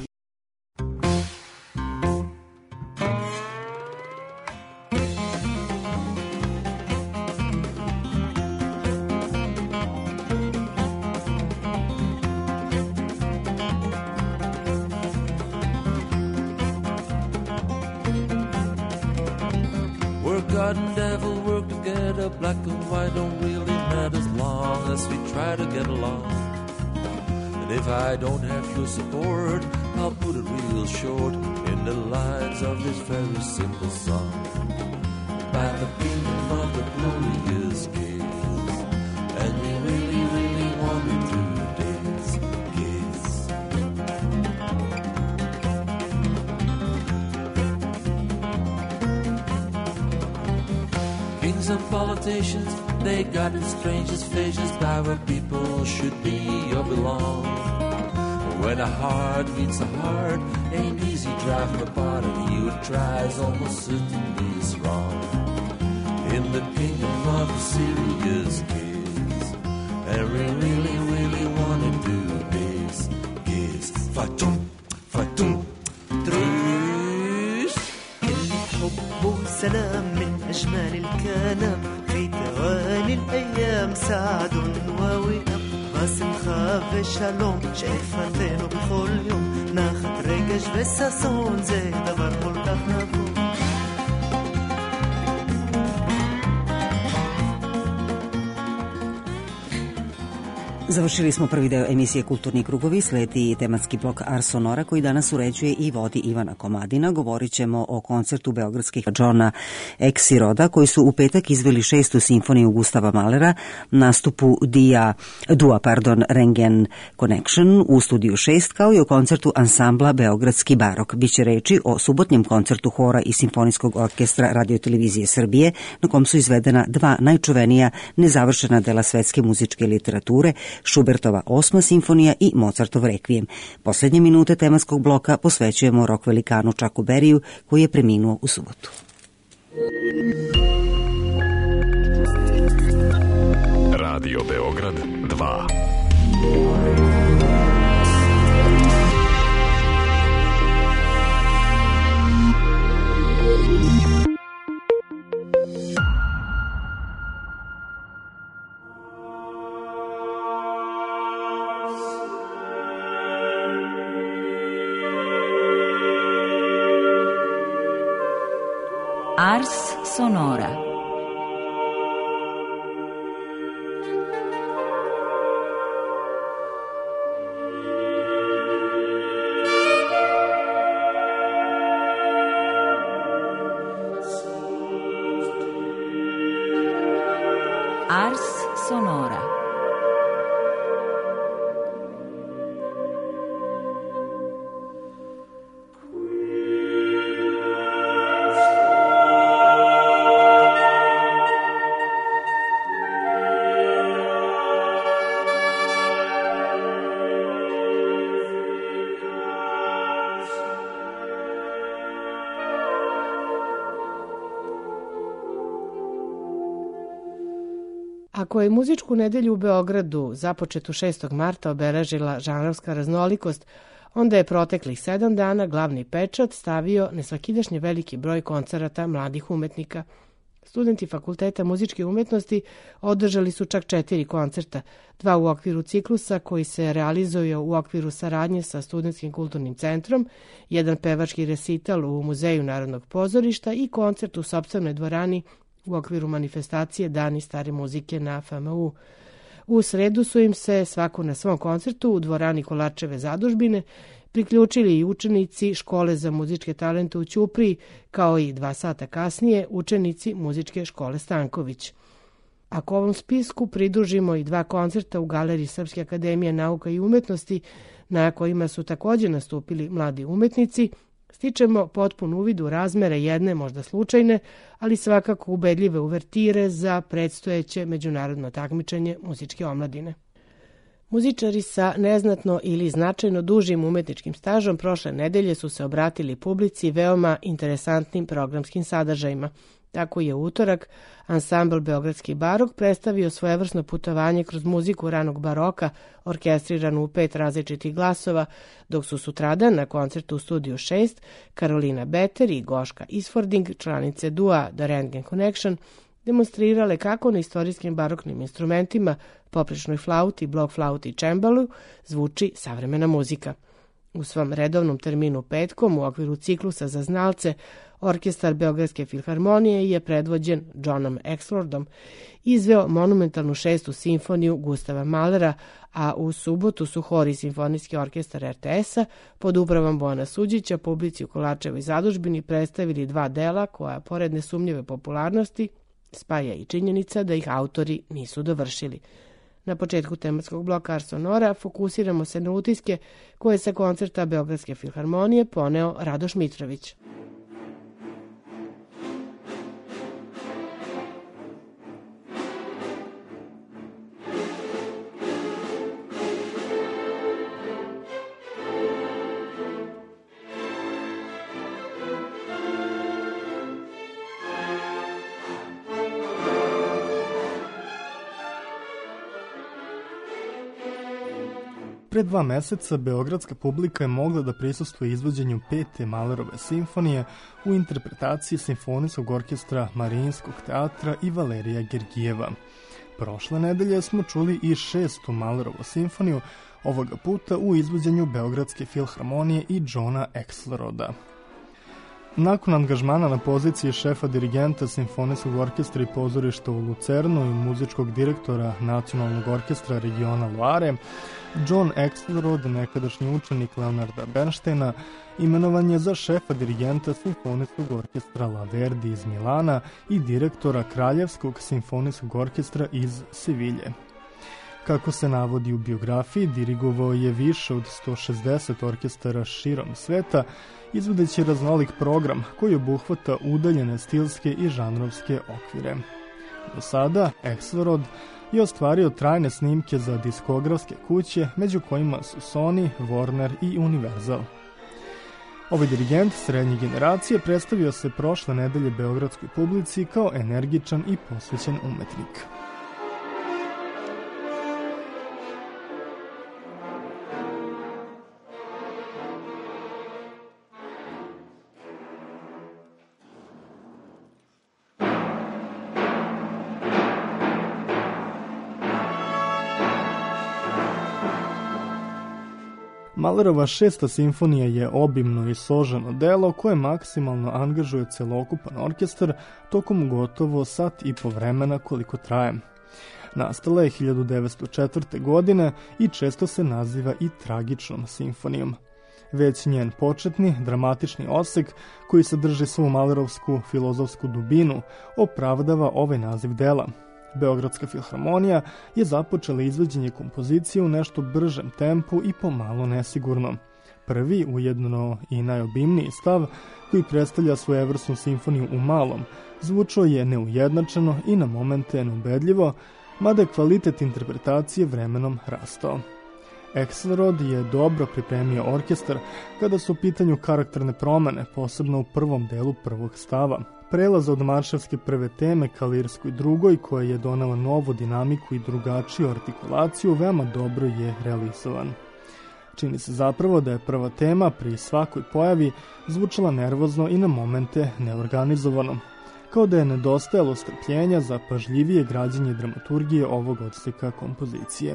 God and devil work together, black and white don't really matter as long as we try to get along. And if I don't have your support, I'll put it real short in the lines of this very simple song. By the beating of the glorious gates, and we really, really wanted to dance, kiss. Kings and politicians they got the strangest faces by where people should be or belong. When a heart meets a heart, ain't easy driving apart, and he who tries almost certainly is wrong. In the kingdom of a serious kiss, and we really, really wanna do this kiss. Fatum, fatum, تريش اللي حبه سلام من أجمل الكلام في توالي الأيام سعد ووئام باسم خاف شالوم شايفة تانو بكل يوم ناخد رجش بساسون زي دبر كل تخنفون. Završili smo prvi deo emisije Kulturni krugovi, sledi tematski blok Ars Sonora koji danas uređuje i vodi Ivana Komadina. Govorit ćemo o koncertu beogradskih Johna Eksiroda koji su u petak izveli šestu simfoniju Gustava Mahlera, nastupu Dia, Dua pardon, Rengen Connection u studiju šest, kao i o koncertu ansambla Beogradski barok. Biće reči o subotnjem koncertu hora i simfonijskog orkestra Radio-televizije Srbije, na kom su izvedena dva najčuvenija nezavršena dela svetske muzičke literature, Šubertova osma simfonija i Mozartov rekvijem. Poslednje minute tematskog bloka posvećujemo rock velikanu Chucku Berryu koji je preminuo u subotu. Radio Beograd dva. Ars Sonora. Ars Sonora. Ako je muzičku nedelju u Beogradu započetu šestog marta obeležila žanrovska raznolikost, onda je proteklih sedam dana glavni pečat stavio nesvakidašnji veliki broj koncerata mladih umetnika. Studenti Fakulteta muzičke umetnosti održali su čak četiri koncerta, dva u okviru ciklusa koji se realizuje u okviru saradnje sa Studentskim kulturnim centrom, jedan pevački resital u Muzeju Narodnog pozorišta i koncert u sopstvenoj dvorani u okviru manifestacije Dani stare muzike na F M U. U sredu su im se svako na svom koncertu u dvorani Kolarčeve zadužbine priključili i učenici Škole za muzičke talente u Ćupriji, kao i dva sata kasnije učenici Muzičke škole Stanković. Ako ovom spisku pridružimo i dva koncerta u Galeriji Srpske akademije nauka i umetnosti, na kojima su također nastupili mladi umetnici, stičemo potpun uvid u razmere jedne, možda slučajne, ali svakako ubedljive uvertire za predstojeće međunarodno takmičenje muzičke omladine. Muzičari sa neznatno ili značajno dužim umetničkim stažom prošle nedelje su se obratili publici veoma interesantnim programskim sadržajima. Tako je u utorak ansambl Beogradski barok predstavio svojevrsno putovanje kroz muziku ranog baroka, orkestriranu u pet različitih glasova, dok su sutradan na koncertu u studiju šest Karolina Beter i Goška Isfording, članice dua The Rengen Connection, demonstrirale kako na istorijskim baroknim instrumentima, poprečnoj flauti, blok flauti i čembalu, zvuči savremena muzika. U svom redovnom terminu petkom u okviru ciklusa za znalce, orkestar Beogradske filharmonije je predvođen Johnom Exlordom izveo monumentalnu šestu simfoniju Gustava Mahlera, a u subotu su hor i simfonijski orkestar R T S-a pod upravom Bojana Suđića publici u Kolarčevoj zadužbini predstavili dva dela koja, pored nesumnjive popularnosti, spaja i činjenica da ih autori nisu dovršili. Na početku tematskog bloka Ars Sonora fokusiramo se na utiske koje sa koncerta Beogradske filharmonije poneo Radoš Mitrović. Pre dva meseca beogradska publika je mogla da prisustvuje izvođenju pete Mahlerove simfonije u interpretaciji Simfonijskog orkestra Marijinskog teatra i Valerija Gergijeva. Prošle nedelje smo čuli i šestu Mahlerovu simfoniju, ovoga puta u izvođenju Beogradske filharmonije i Johna Axelroda. Nakon angažmana na poziciji šefa dirigenta Simfonijskog orkestra i pozorišta u Lucernu i muzičkog direktora Nacionalnog orkestra regiona Loire, John Axelrod, nekadašnji učenik Leonarda Bernsteina, imenovan je za šefa dirigenta Simfonijskog orkestra La Verdi iz Milana i direktora Kraljevskog simfonijskog orkestra iz Sevilje. Kako se navodi u biografiji, dirigovao je više od sto šezdeset orkestara širom sveta, izvodeći raznolik program koji obuhvata udaljene stilske i žanrovske okvire. Do sada Axelrod je ostvario trajne snimke za diskografske kuće, među kojima su Sony, Warner i Universal. Ovaj dirigent srednje generacije predstavio se prošle nedelje beogradskoj publici kao energičan i posvećen umetnik. Mahlerova šesta simfonija je obimno i složeno delo koje maksimalno angažuje celokupan orkestar tokom gotovo sat i po vremena koliko traje. Nastala je hiljadu devetsto četvrte. godine i često se naziva i tragičnom simfonijom. Već njen početni, dramatični osek, koji sadrži svu Mahlerovsku filozofsku dubinu, opravdava ovaj naziv dela. Beogradska filharmonija je započela izvođenje kompozicije u nešto bržem tempu i pomalo nesigurno. Prvi, ujedno i najobimniji stav, koji predstavlja svojevrsnu simfoniju u malom, zvučao je neujednačeno i na momente neubedljivo, mada je kvalitet interpretacije vremenom rastao. Axelrod je dobro pripremio orkestar kada su u pitanju karakterne promene, posebno u prvom delu prvog stava. Prelaz od marševske prve teme ka lirskoj drugoj, koja je donela novu dinamiku i drugačiju artikulaciju, veoma dobro je realizovan. Čini se zapravo da je prva tema pri svakoj pojavi zvučala nervozno i na momente neorganizovano, kao da je nedostajalo strpljenja za pažljivije građenje dramaturgije ovog odseka kompozicije.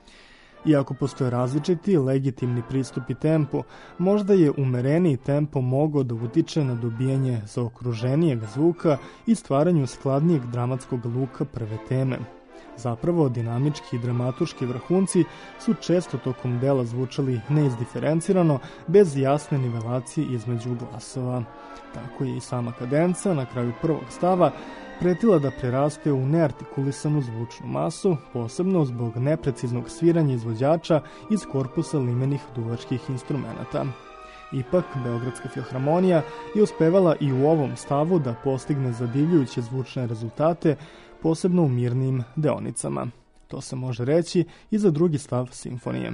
Iako postoje različiti legitimni pristupi tempu, možda je umereniji tempo mogao da utiče na dobijanje zaokruženijeg zvuka i stvaranju skladnijeg dramatskog luka prve teme. Zapravo, dinamički i dramaturški vrhunci su često tokom dela zvučali neizdiferencirano, bez jasne nivelacije između glasova. Tako je i sama kadenca na kraju prvog stava pretila da preraste u neartikulisanu zvučnu masu, posebno zbog nepreciznog sviranja izvođača iz korpusa limenih duvačkih instrumenata. Ipak, Beogradska filharmonija je uspevala i u ovom stavu da postigne zadivljujuće zvučne rezultate, posebno u mirnim deonicama. To se može reći i za drugi stav simfonije.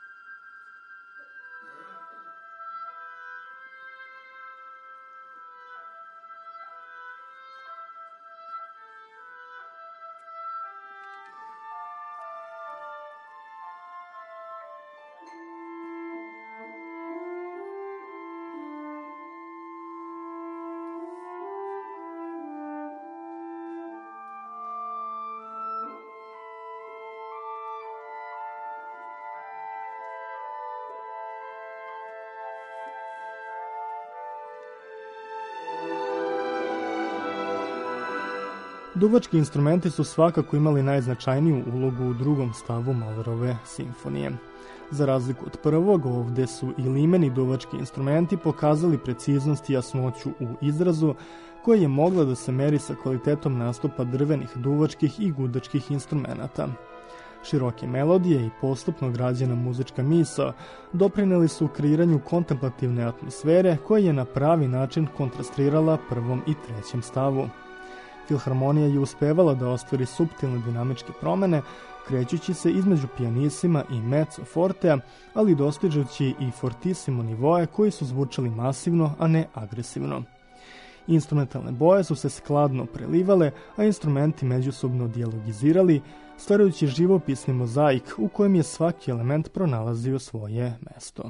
Duvački instrumenti su svakako imali najznačajniju ulogu u drugom stavu Mahlerove simfonije. Za razliku od prvog, ovde su i limeni duvački instrumenti pokazali preciznost i jasnoću u izrazu, koja je mogla da se meri sa kvalitetom nastupa drvenih duvačkih i gudačkih instrumenata. Široke melodije i postupno građena muzička misao doprineli su kreiranju kontemplativne atmosfere koja je na pravi način kontrastirala prvom i trećem stavu. Filharmonija je uspevala da ostvari suptilne dinamičke promene, krećući se između pijanisima i mezzo fortea, ali dostižući i fortissimo nivoe koji su zvučali masivno, a ne agresivno. Instrumentalne boje su se skladno prelivale, a instrumenti međusobno dijalogizirali, stvarajući živopisni mozaik u kojem je svaki element pronalazio svoje mesto.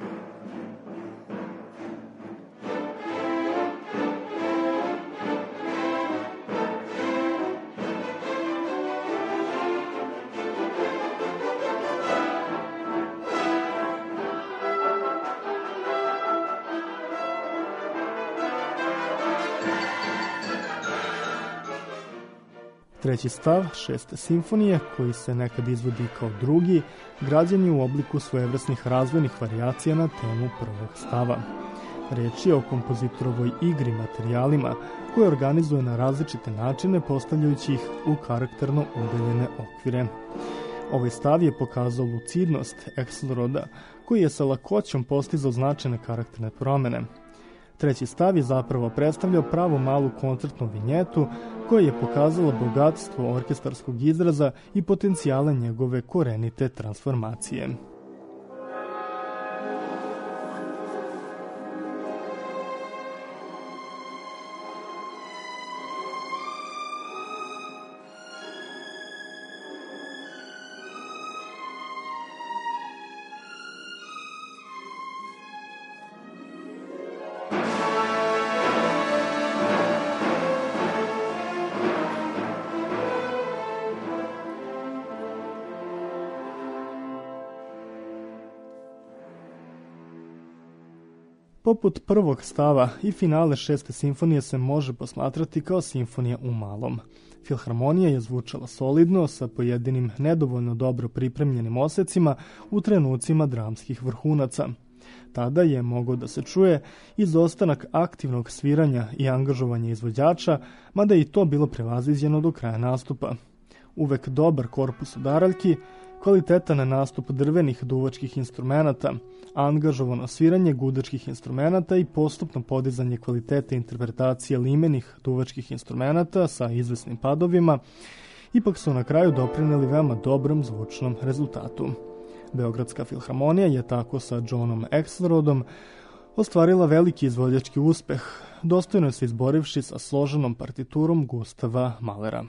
Treći stav šeste simfonije, koji se nekad izvodi kao drugi, građen je u obliku svojevrsnih razvojnih varijacija na temu prvog stava. Reč je o kompozitorovoj igri materijalima koje organizuje na različite načine postavljajući ih u karakterno udaljene okvire. Ovaj stav je pokazao lucidnost Axelroda, koji je sa lakoćom postizao značajne karakterne promene. Treći stav je zapravo predstavljao pravo malu koncertnu vinjetu koja je pokazala bogatstvo orkestarskog izraza i potencijale njegove korenite transformacije. Poput prvog stava i finale šeste simfonije se može posmatrati kao simfonija u malom. Filharmonija je zvučala solidno sa pojedinim nedovoljno dobro pripremljenim osecima u trenucima dramskih vrhunaca. Tada je mogao da se čuje izostanak aktivnog sviranja i angažovanja izvođača, mada je i to bilo prevaziđeno do kraja nastupa. Uvek dobar korpus udaraljki, kvalitetan nastup drvenih duvačkih instrumenata, angažovano sviranje gudačkih instrumenata i postupno podizanje kvalitete interpretacije limenih duvačkih instrumenata sa izvesnim padovima, ipak su na kraju doprineli veoma dobrom zvučnom rezultatu. Beogradska filharmonija je tako sa Johnom Axelrodom ostvarila veliki izvođački uspeh, dostojno se izborivši sa složenom partiturom Gustava Mahlera.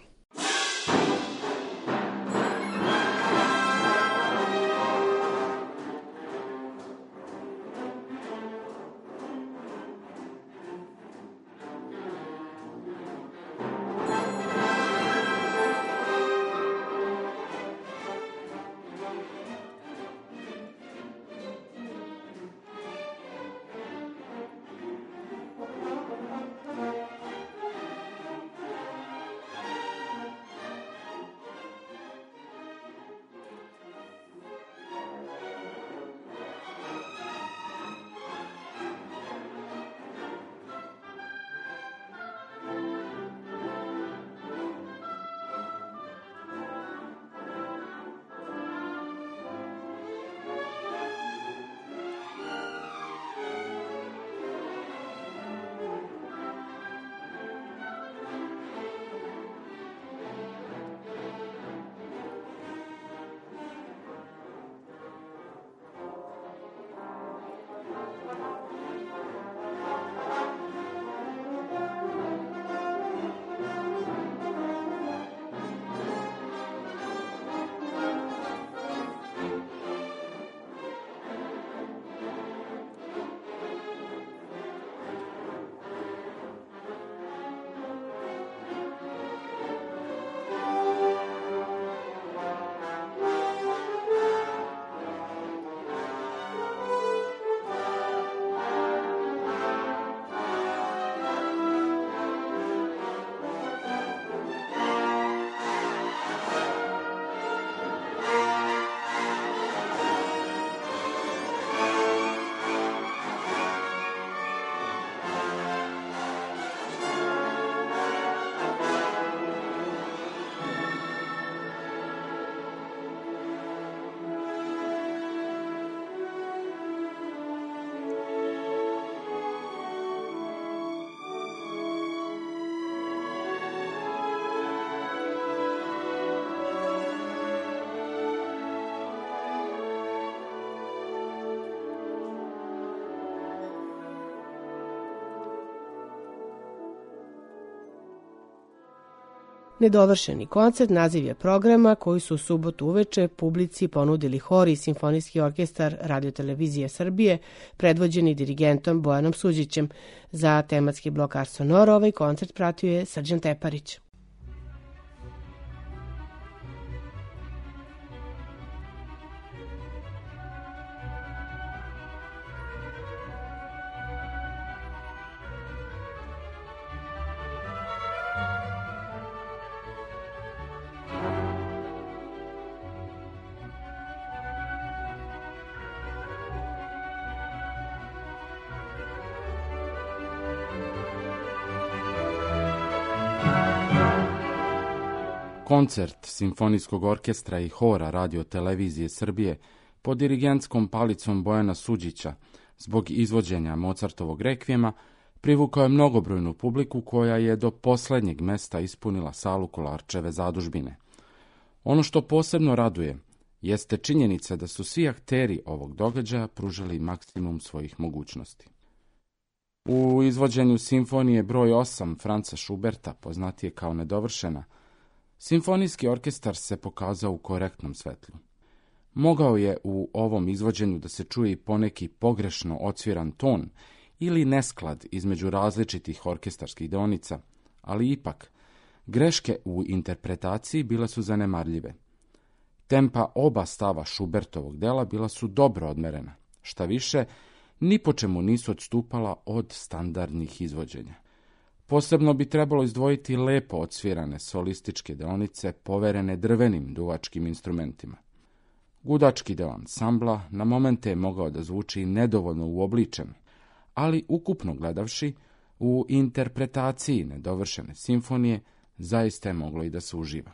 Nedovršeni koncert naziv je programa koji su u subotu uveče publici ponudili hor i simfonijski orkestar Radiotelevizije Srbije, predvođeni dirigentom Bojanom Suđićem. Za tematski blok Ars Sonora ovaj koncert pratio je Srđan Teparić. Koncert Simfonijskog orkestra i hora Radiotelevizije Srbije pod dirigentskom palicom Bojana Suđića zbog izvođenja Mozartovog rekvijema privukao je mnogobrojnu publiku koja je do poslednjeg mesta ispunila salu Kolarčeve zadužbine. Ono što posebno raduje jeste činjenica da su svi akteri ovog događaja pružili maksimum svojih mogućnosti. U izvođenju simfonije broj osam Franca Schuberta, poznatije kao Nedovršena, simfonijski orkestar se pokazao u korektnom svetlu. Mogao je u ovom izvođenju da se čuje i poneki pogrešno odsviran ton ili nesklad između različitih orkestarskih deonica, ali ipak, greške u interpretaciji bile su zanemarljive. Tempa oba stava Schubertovog dela bila su dobro odmerena, šta više, ni po čemu nisu odstupala od standardnih izvođenja. Posebno bi trebalo izdvojiti lepo odsvirane solističke deonice poverene drvenim duvačkim instrumentima. Gudački deo ansambla na momente je mogao da zvuči nedovoljno uobličen, ali ukupno gledavši, u interpretaciji Nedovršene simfonije zaista je moglo i da se uživa.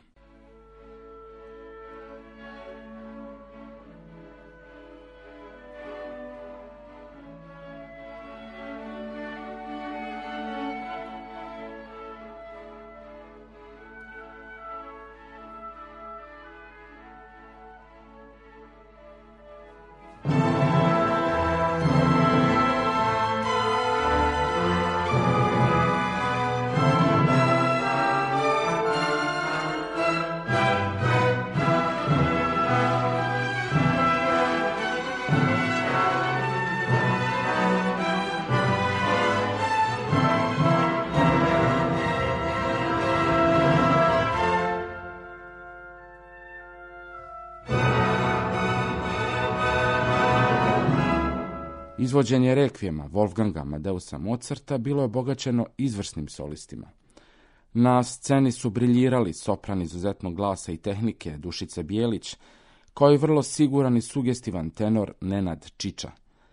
Izvođenje rekvijema Wolfganga Amadeusa Mozarta bilo je obogaćeno izvrsnim solistima. Na sceni su briljirali sopran izuzetnog glasa i tehnike Dušice Bijelić, kao i vrlo siguran i sugestivan tenor Nenad Čiča.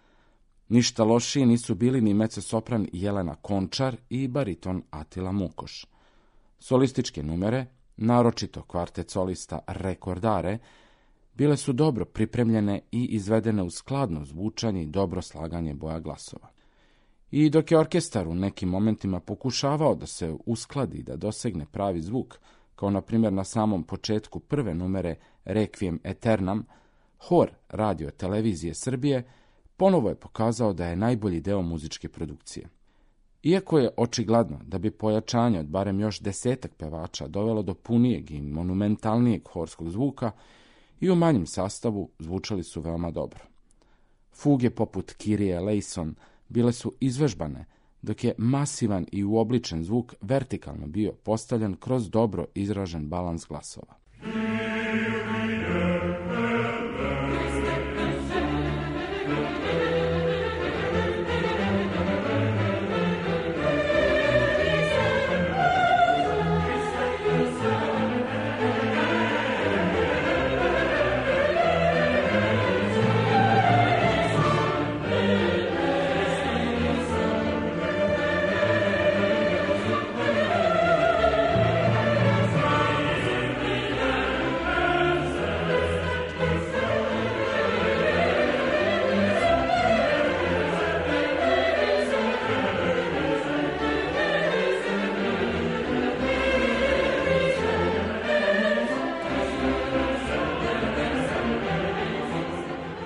Ništa lošiji nisu bili ni mecosopran Jelena Končar i bariton Atila Mukoš. Solističke numere, naročito kvartet solista Rekordare, bile su dobro pripremljene i izvedene u skladno zvučanje i dobro slaganje boja glasova. I dok je orkestar u nekim momentima pokušavao da se uskladi i da dosegne pravi zvuk, kao na primjer na samom početku prve numere Requiem Aeternam, hor Radiotelevizije Srbije ponovo je pokazao da je najbolji deo muzičke produkcije. Iako je očigledno da bi pojačanje od barem još desetak pevača dovelo do punijeg i monumentalnijeg horskog zvuka, i u manjem sastavu zvučali su veoma dobro. Fuge poput Kyrie eleison bile su izvežbane, dok je masivan i uobličen zvuk vertikalno bio postavljen kroz dobro izražen balans glasova.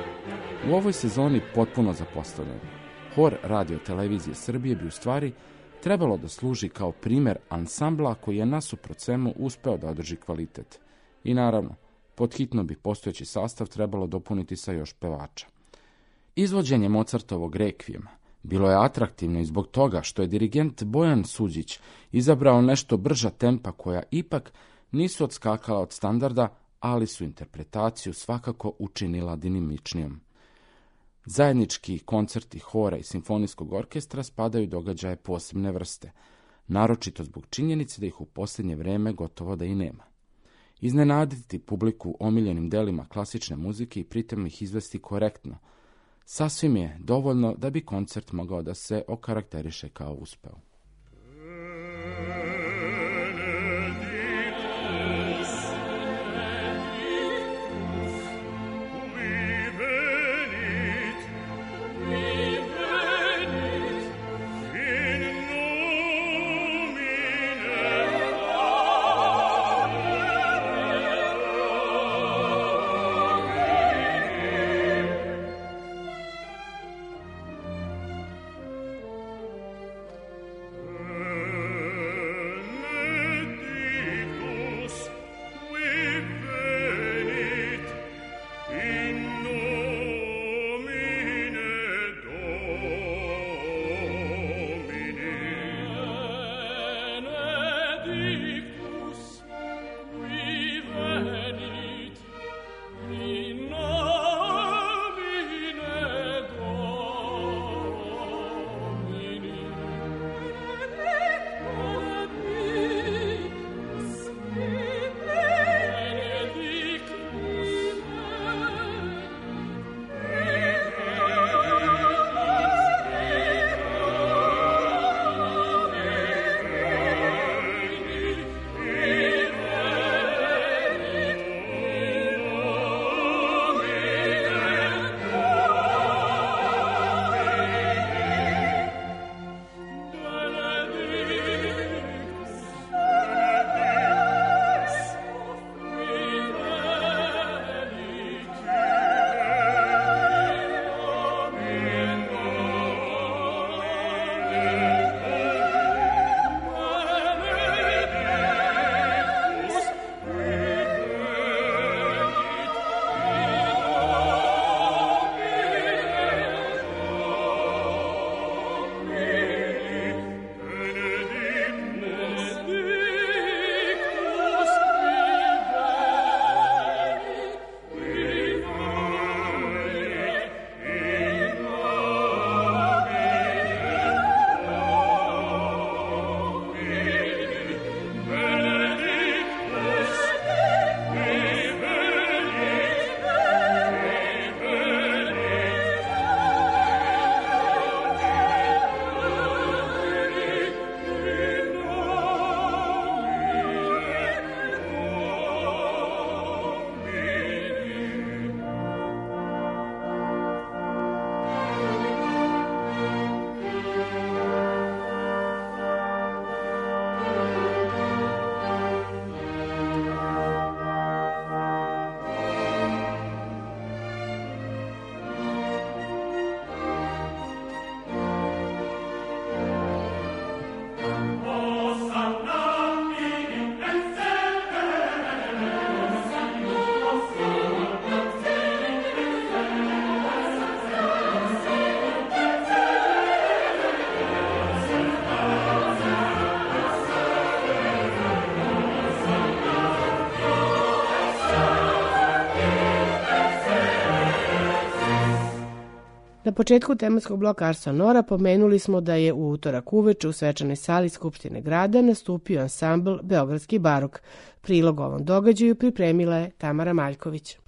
U ovoj sezoni potpuno zapostavljen, hor Radiotelevizije Srbije bi u stvari trebalo da služi kao primjer ansambla koji je nasuprot svemu uspeo da održi kvalitet. I naravno, podhitno bi postojeći sastav trebalo dopuniti sa još pevača. Izvođenje Mozartovog rekvijema bilo je atraktivno i zbog toga što je dirigent Bojan Suđić izabrao nešto brža tempa koja ipak nisu odskakala od standarda, ali su interpretaciju svakako učinila dinamičnijom. Zajednički koncerti hora i simfonijskog orkestra spadaju događaje posebne vrste, naročito zbog činjenice da ih u posljednje vreme gotovo da i nema. Iznenaditi publiku omiljenim delima klasične muzike i pritom ih izvesti korektno, sasvim je dovoljno da bi koncert mogao da se okarakteriše kao uspeo. Na početku tematskog bloka Ars Sonora pomenuli smo da je u utorak uveče u svečanoj sali Skupštine grada nastupio ansambl Beogradski barok. Prilog ovom događaju pripremila je Tamara Maljković.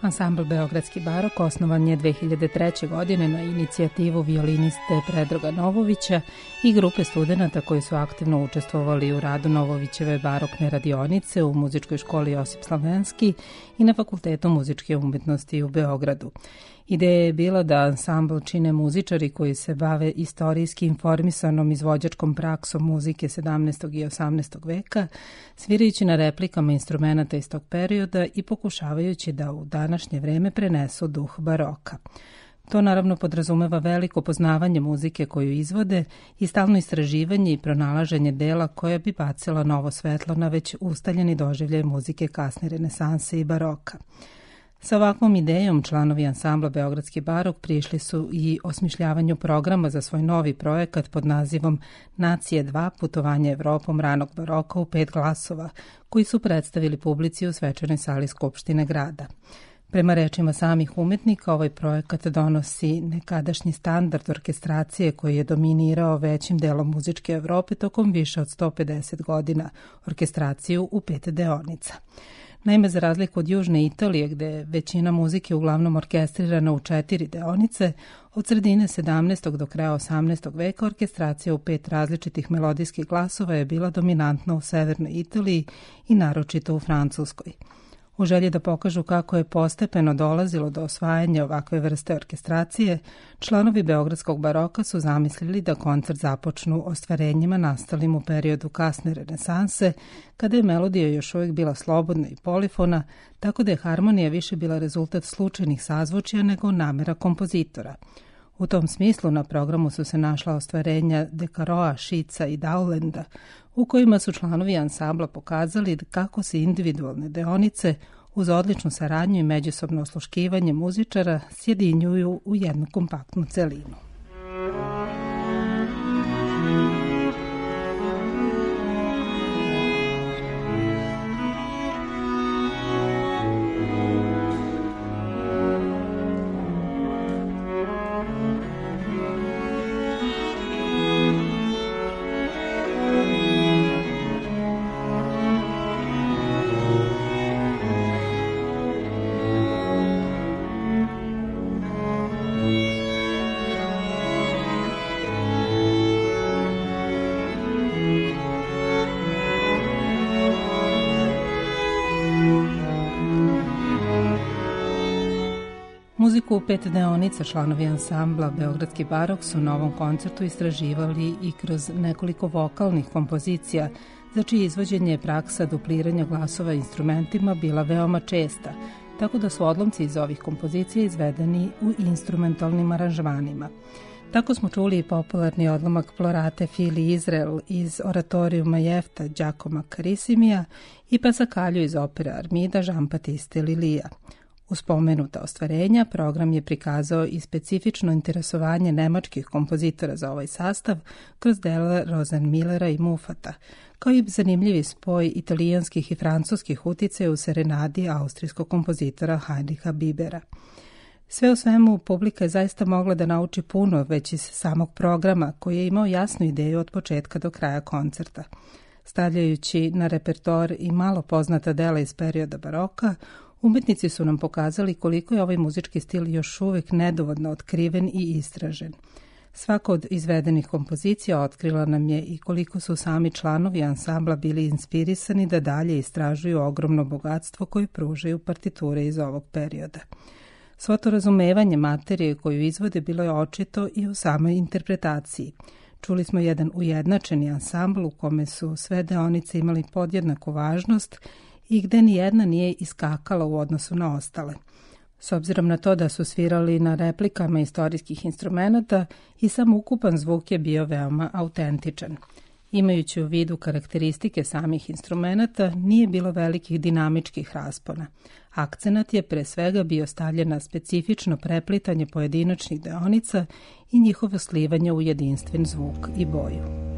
Ansambl Beogradski barok osnovan je dve hiljade treće. godine na inicijativu violiniste Predraga Novovića i grupe studenata koji su aktivno učestvovali u radu Novovićeve barokne radionice u muzičkoj školi Josip Slavenski i na Fakultetu muzičke umetnosti u Beogradu. Ideja je bila da ansambl čine muzičari koji se bave istorijski informisanom izvođačkom praksom muzike sedamnaestog i osamnaestog veka, svirajući na replikama instrumenta iz tog perioda i pokušavajući da u današnje vreme prenesu duh baroka. To naravno podrazumeva veliko poznavanje muzike koju izvode i stalno istraživanje i pronalaženje dela koja bi bacila novo svetlo na već ustaljeni doživljaj muzike kasne renesanse i baroka. Sa ovakvom idejom članovi ansambla Beogradski barok prišli su i osmišljavanju programa za svoj novi projekat pod nazivom Nacije dva putovanje Evropom ranog baroka u pet glasova, koji su predstavili publici u svečanoj sali Skupštine grada. Prema rečima samih umetnika, ovaj projekat donosi nekadašnji standard orkestracije koji je dominirao većim delom muzičke Evrope tokom više od sto pedeset godina, orkestraciju u pet deonica. Naime, za razliku od Južne Italije, gde je većina muzike uglavnom orkestrirana u četiri deonice, od sredine sedamnaestog do kraja osamnaestog veka orkestracija u pet različitih melodijskih glasova je bila dominantna u severnoj Italiji i naročito u Francuskoj. U želji da pokažu kako je postepeno dolazilo do osvajanja ovakve vrste orkestracije, članovi Beogradskog baroka su zamislili da koncert započnu ostvarenjima nastalim u periodu kasne renesanse, kada je melodija još uvijek bila slobodna i polifona, tako da je harmonija više bila rezultat slučajnih sazvučja nego namera kompozitora. U tom smislu na programu su se našla ostvarenja Dekaroa, Šica i Daulenda, u kojima su članovi ansambla pokazali kako se individualne deonice uz odličnu saradnju i međusobno osluškivanje muzičara sjedinjuju u jednu kompaktnu celinu. Muziku u pet deonica članovi ansambla Beogradski barok su na ovom koncertu istraživali i kroz nekoliko vokalnih kompozicija, za čije izvođenje je praksa dupliranja glasova instrumentima bila veoma česta, tako da su odlomci iz ovih kompozicija izvedeni u instrumentalnim aranžmanima. Tako smo čuli i popularni odlomak Plorate Fili Izrael iz oratorijuma Jefta Đakoma Karisimija i Pasakalju iz opere Armida Jean-Baptiste Lilija. Uz spomenuta ostvarenja, program je prikazao i specifično interesovanje nemačkih kompozitora za ovaj sastav kroz dela Rosenmillera i Mufata, kao i zanimljivi spoj italijanskih i francuskih uticaja u serenadi austrijskog kompozitora Heinricha Bibera. Sve u svemu, publika je zaista mogla da nauči puno već iz samog programa, koji je imao jasnu ideju od početka do kraja koncerta. Stavljajući na repertoar i malo poznata dela iz perioda baroka, umetnici su nam pokazali koliko je ovaj muzički stil još uvijek nedovoljno otkriven i istražen. Svaka od izvedenih kompozicija otkrila nam je i koliko su sami članovi ansambla bili inspirisani da dalje istražuju ogromno bogatstvo koje pružaju partiture iz ovog perioda. Svo to razumevanje materije koju izvode bilo je očito i u samoj interpretaciji. Čuli smo jedan ujednačeni ansambl u kome su sve deonice imali podjednaku važnost i gde ni jedna nije iskakala u odnosu na ostale. S obzirom na to da su svirali na replikama istorijskih instrumenata, i sam ukupan zvuk je bio veoma autentičan. Imajući u vidu karakteristike samih instrumenata, nije bilo velikih dinamičkih raspona. Akcenat je pre svega bio stavljen na specifično preplitanje pojedinačnih deonica i njihovo slivanje u jedinstven zvuk i boju.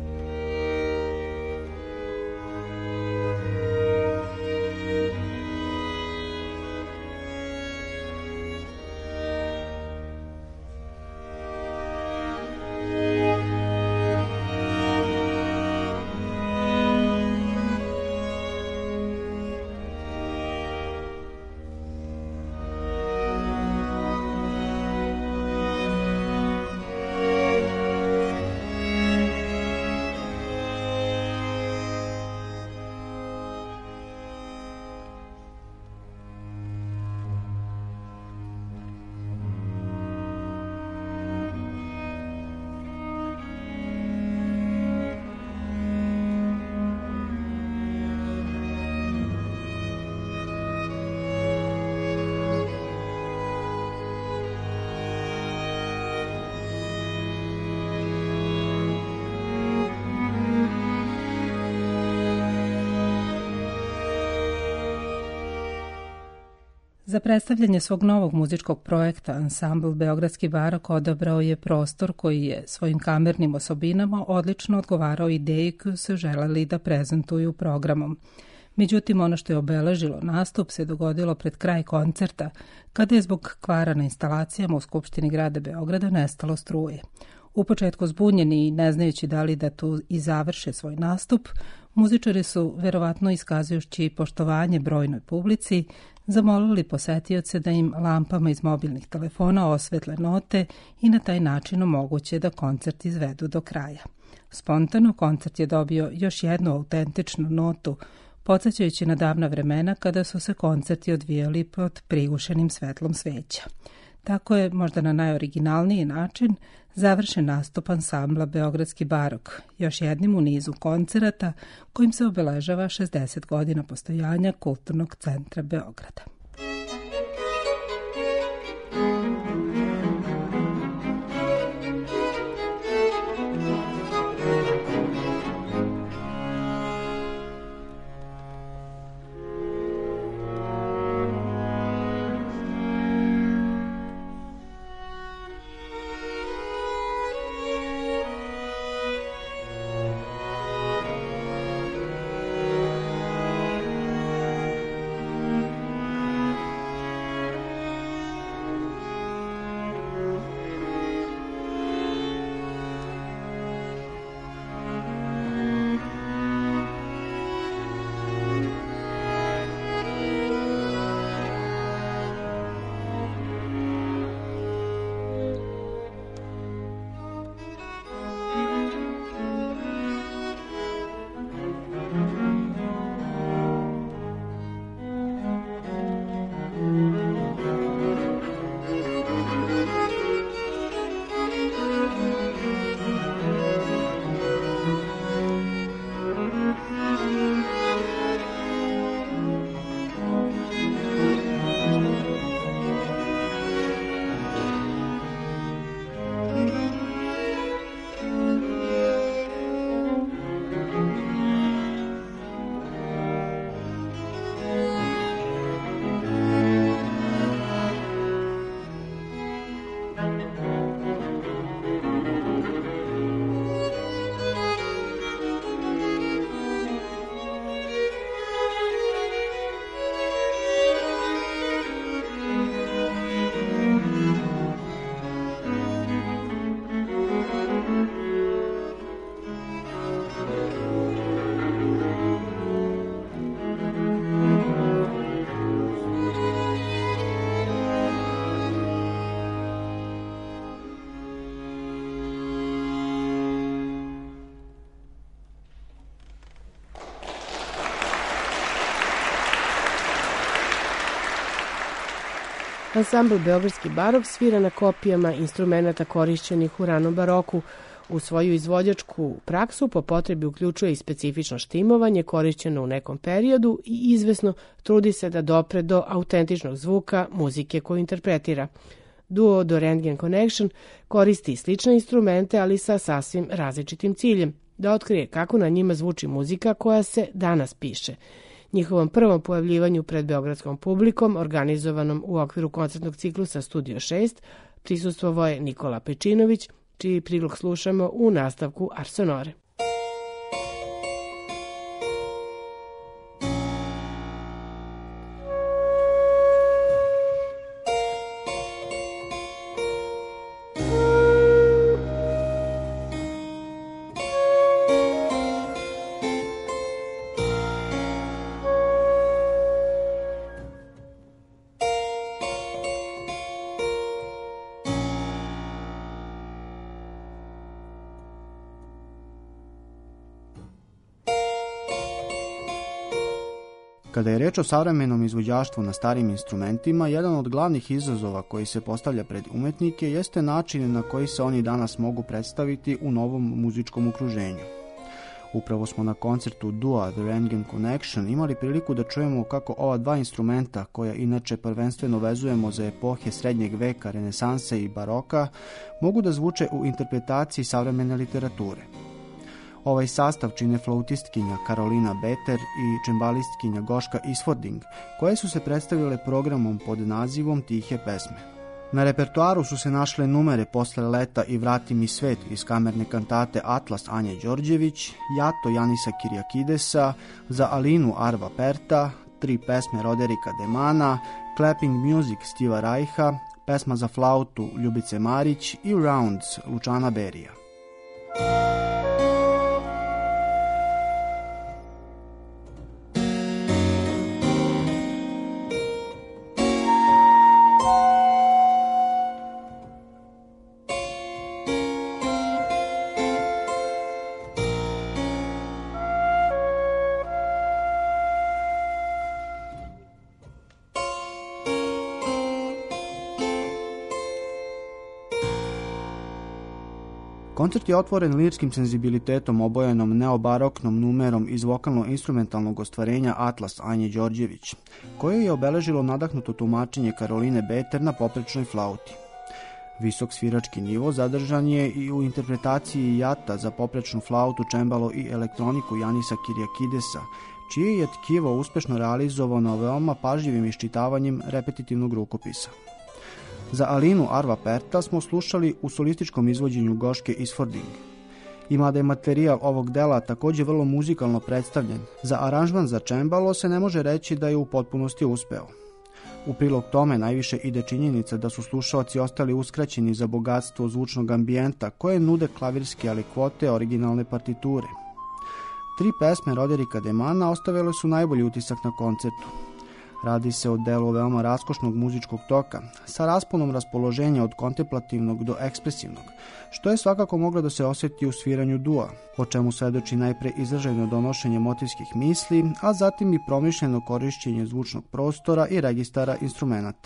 Za predstavljanje svog novog muzičkog projekta ansambl Beogradski barok odabrao je prostor koji je svojim kamernim osobinama odlično odgovarao ideji koju su želeli da prezentuju programom. Međutim, ono što je obeležilo nastup se dogodilo pred kraj koncerta, kada je zbog kvara na instalacijama u Skupštini grada Beograda nestalo struje. U početku zbunjeni i ne znajući da li da tu i završe svoj nastup, muzičari su, verovatno iskazujući poštovanje brojnoj publici, zamolili posetioce da im lampama iz mobilnih telefona osvetle note i na taj način omoguće da koncert izvedu do kraja. Spontano koncert je dobio još jednu autentičnu notu, podsjećajući na davna vremena kada su se koncerti odvijali pod prigušenim svetlom sveća. Tako je, možda na najoriginalniji način, završen nastup ansambla Beogradski barok, još jednim u nizu koncerata kojim se obeležava šezdeset godina postojanja Kulturnog centra Beograda. Ansambl Beogradski barok svira na kopijama instrumenata korišćenih u ranom baroku. U svoju izvođačku praksu po potrebi uključuje i specifično štimovanje korišćeno u nekom periodu i izvesno trudi se da dopre do autentičnog zvuka muzike koju interpretira. Duo The Rentgen Connection koristi slične instrumente, ali sa sasvim različitim ciljem, da otkrije kako na njima zvuči muzika koja se danas piše. Njihovom prvom pojavljivanju pred beogradskom publikom, organizovanom u okviru koncertnog ciklusa Studio šest, prisustvovao je Nikola Pečinović, čiji prilog slušamo u nastavku Arsonore. Kada je reč o savremenom izvođaštvu na starim instrumentima, jedan od glavnih izazova koji se postavlja pred umetnike jeste način na koji se oni danas mogu predstaviti u novom muzičkom okruženju. Upravo smo na koncertu Dua The Rentgen Connection imali priliku da čujemo kako ova dva instrumenta, koja inače prvenstveno vezujemo za epohe srednjeg veka, renesanse i baroka, mogu da zvuče u interpretaciji savremene literature. Ovaj sastav čine flautistkinja Karolina Beter i čembalistkinja Goška Isfording, koje su se predstavile programom pod nazivom Tihe pesme. Na repertoaru su se našle numere Posle leta i Vrati mi svet iz kamerne kantate Atlas Anje Đorđević, Jato Janisa Kirjakidesa, Za Alinu Arva Perta, tri pesme Roderika Demana, Clapping Music Stiva Rajha, pesma za flautu Ljubice Marić i Rounds Lučana Berija. Koncert je otvoren lirskim senzibilitetom obojenom neobaroknom numerom iz vokalno-instrumentalnog ostvarenja Atlas Anje Đorđević, koje je obeležilo nadahnuto tumačenje Karoline Beter na poprečnoj flauti. Visok svirački nivo zadržan je i u interpretaciji Jata za poprečnu flautu, čembalo i elektroniku Janisa Kirjakidesa, čije je tkivo uspešno realizovano veoma pažljivim iščitavanjem repetitivnog rukopisa. Za Alinu Arva Perta smo slušali u solističkom izvođenju Goške Isfording. I mada je materijal ovog dela također vrlo muzikalno predstavljen, za aranžman za čembalo se ne može reći da je u potpunosti uspeo. U prilog tome najviše ide činjenica da su slušaoci ostali uskraćeni za bogatstvo zvučnog ambijenta koje nude klavirske alikvote originalne partiture. Tri pesme Roderika Demana ostavile su najbolji utisak na koncertu. Radi se o delu veoma raskošnog muzičkog toka, sa rasponom raspoloženja od kontemplativnog do ekspresivnog, što je svakako moglo da se osjeti u sviranju dua, o čemu svedoči najpre izražajno donošenje motivskih misli, a zatim i promišljeno korišćenje zvučnog prostora i registara instrumenata.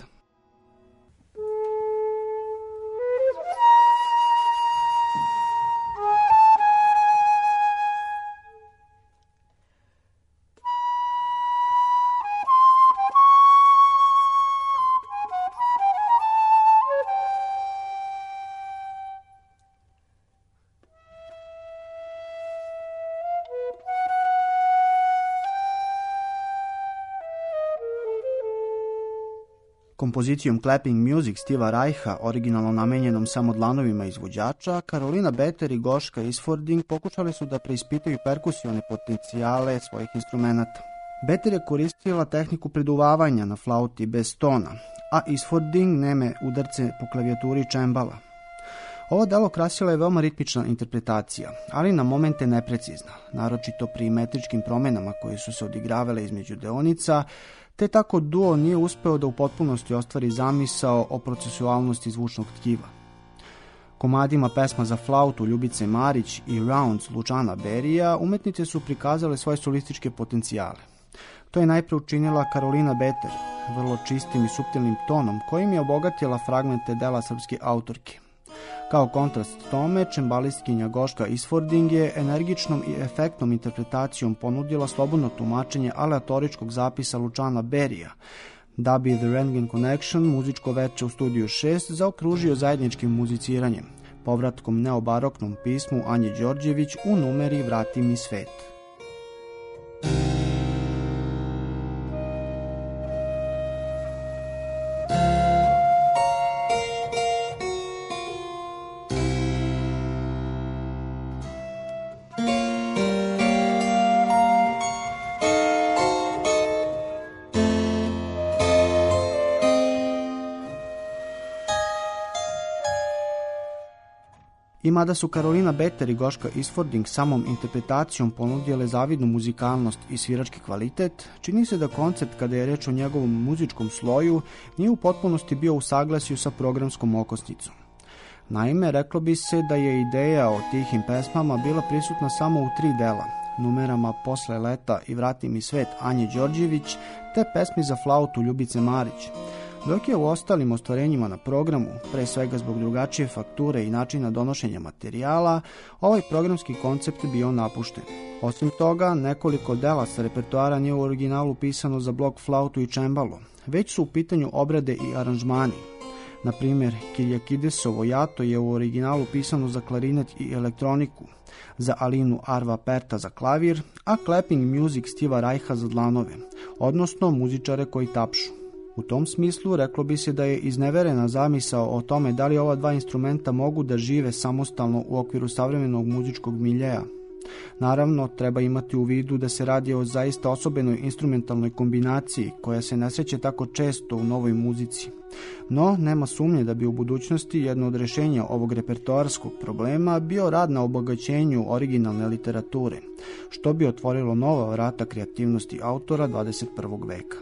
Kompozicijom Clapping Music Stiva Rajha, originalno namenjenom samo dlanovima izvođača, Karolina Beter i Goška Isfording pokušali su da preispitaju perkusione potencijale svojih instrumenata. Beter je koristila tehniku preduvavanja na flauti bez tona, a Isfording neme udarce po klavijaturi čembala. Ovo delo krasila je veoma ritmična interpretacija, ali na momente neprecizna, naročito pri metričkim promenama koje su se odigravale između deonica, te tako duo nije uspeo da u potpunosti ostvari zamisao o procesualnosti zvučnog tkiva. Komadima pesma za flautu Ljubice Marić i Rounds Lučana Berija umetnice su prikazale svoje solističke potencijale. To je najpre učinila Karolina Beter, vrlo čistim i suptilnim tonom kojim je obogatila fragmente dela srpske autorke. Kao kontrast tome, čembalistkinja Goška Isfording je energičnom i efektnom interpretacijom ponudila slobodno tumačenje aleatoričkog zapisa Lučana Berija, da bi The Rentgen Connection muzičko veče u studiju šest zaokružio zajedničkim muziciranjem, povratkom neobaroknom pismu Anje Đorđević u numeri Vrati mi svet. I mada su Karolina Beter i Goška Isfording samom interpretacijom ponudile zavidnu muzikalnost i svirački kvalitet, čini se da koncert, kada je reč o njegovom muzičkom sloju, nije u potpunosti bio u saglasju sa programskom okosnicom. Naime, reklo bi se da je ideja o tihim pesmama bila prisutna samo u tri dela, numerama Posle leta i Vrati mi svet Anje Đorđević, te pesmi za flautu Ljubice Marić, dok je u ostalim ostvarenjima na programu, pre svega zbog drugačije fakture i načina donošenja materijala, ovaj programski koncept bio napušten. Osim toga, nekoliko dela sa repertoara nije u originalu pisano za blok flautu i čembalo, već su u pitanju obrade i aranžmani. Na primjer, Kirjakidesovo Jato je u originalu pisano za klarinet i elektroniku, za Alinu Arva Perta za klavir, a Clapping Music Stiva Rajha za dlanove, odnosno muzičare koji tapšu. U tom smislu reklo bi se da je izneverena zamisao o tome da li ova dva instrumenta mogu da žive samostalno u okviru savremenog muzičkog miljeja. Naravno, treba imati u vidu da se radi o zaista osobenoj instrumentalnoj kombinaciji koja se ne sreće tako često u novoj muzici. No, nema sumnje da bi u budućnosti jedno od rješenja ovog repertoarskog problema bio rad na obogaćenju originalne literature, što bi otvorilo nova vrata kreativnosti autora dvadeset prvog veka.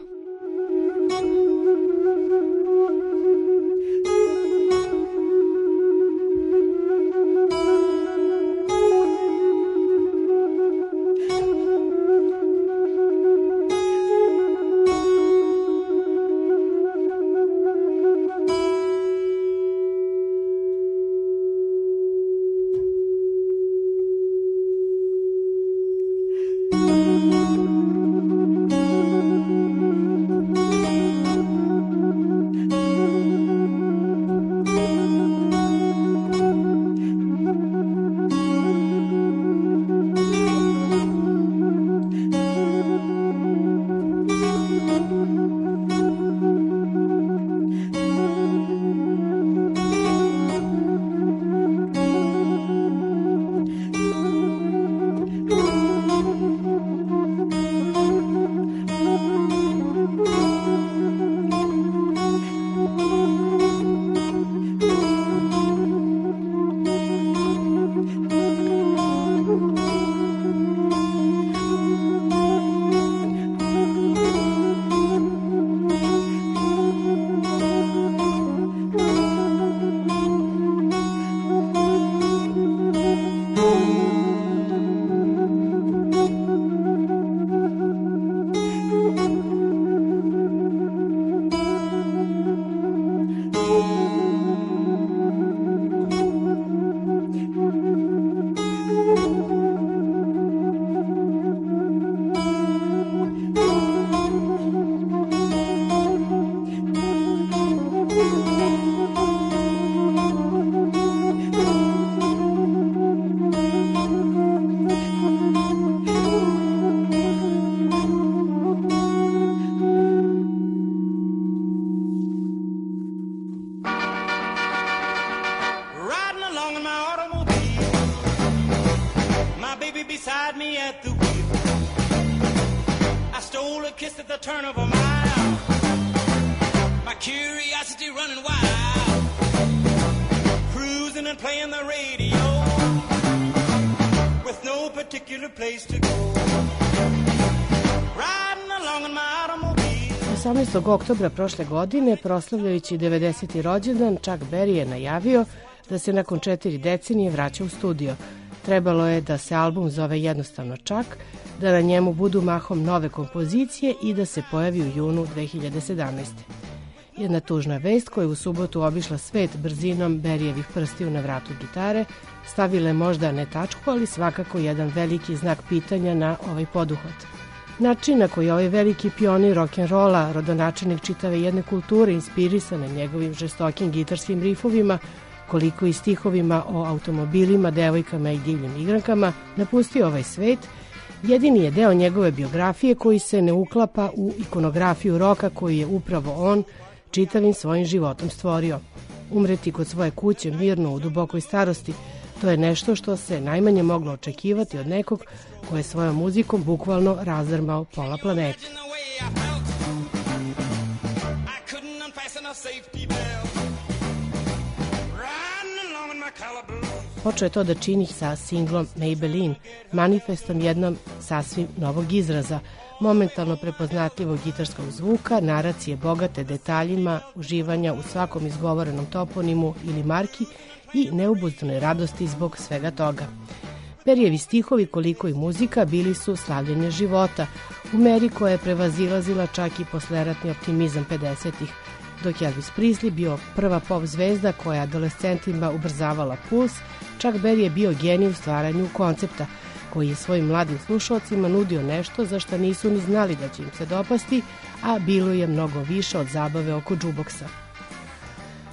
osamnaestog oktobra prošle godine, proslavljajući devedeseti rođendan, Chuck Berry je najavio da se nakon četiri decenije vraća u studio. Trebalo je da se album zove jednostavno Chuck, da na njemu budu mahom nove kompozicije i da se pojavi u junu dve hiljade sedamnaeste. Jedna tužna vest koja je u subotu obišla svet brzinom Berryjevih prstiju na vratu gitare stavila je možda ne tačku, ali svakako jedan veliki znak pitanja na ovaj poduhvat. Način na koji ovaj veliki pionir rock'n'rolla, rodonačelnik čitave jedne kulture, inspirisane njegovim žestokim gitarskim rifovima, koliko i stihovima o automobilima, devojkama i divljim igrankama, napustio ovaj svet, jedini je deo njegove biografije koji se ne uklapa u ikonografiju roka koju je upravo on čitavim svojim životom stvorio. Umreti kod svoje kuće mirno u dubokoj starosti, to je nešto što se najmanje moglo očekivati od nekog ko je svojom muzikom bukvalno razdrmao pola planete. Počeo je to da čini sa singlom Maybelline, manifestom jednom sasvim novog izraza, momentalno prepoznatljivog gitarskog zvuka, naracije bogate detaljima, uživanja u svakom izgovorenom toponimu ili marki i neobuzdane radosti zbog svega toga. Berryjevi stihovi, koliko i muzika, bili su slavljenje života, u meri koja je prevazilazila čak i posleratni optimizam pedesetih, dok je Elvis Presley bio prva pop zvezda koja je adolescentima ubrzavala puls, Chuck Berry je bio genij u stvaranju koncepta, koji je svojim mladim slušalcima nudio nešto za što nisu ni znali da će im se dopasti, a bilo je mnogo više od zabave oko džuboksa.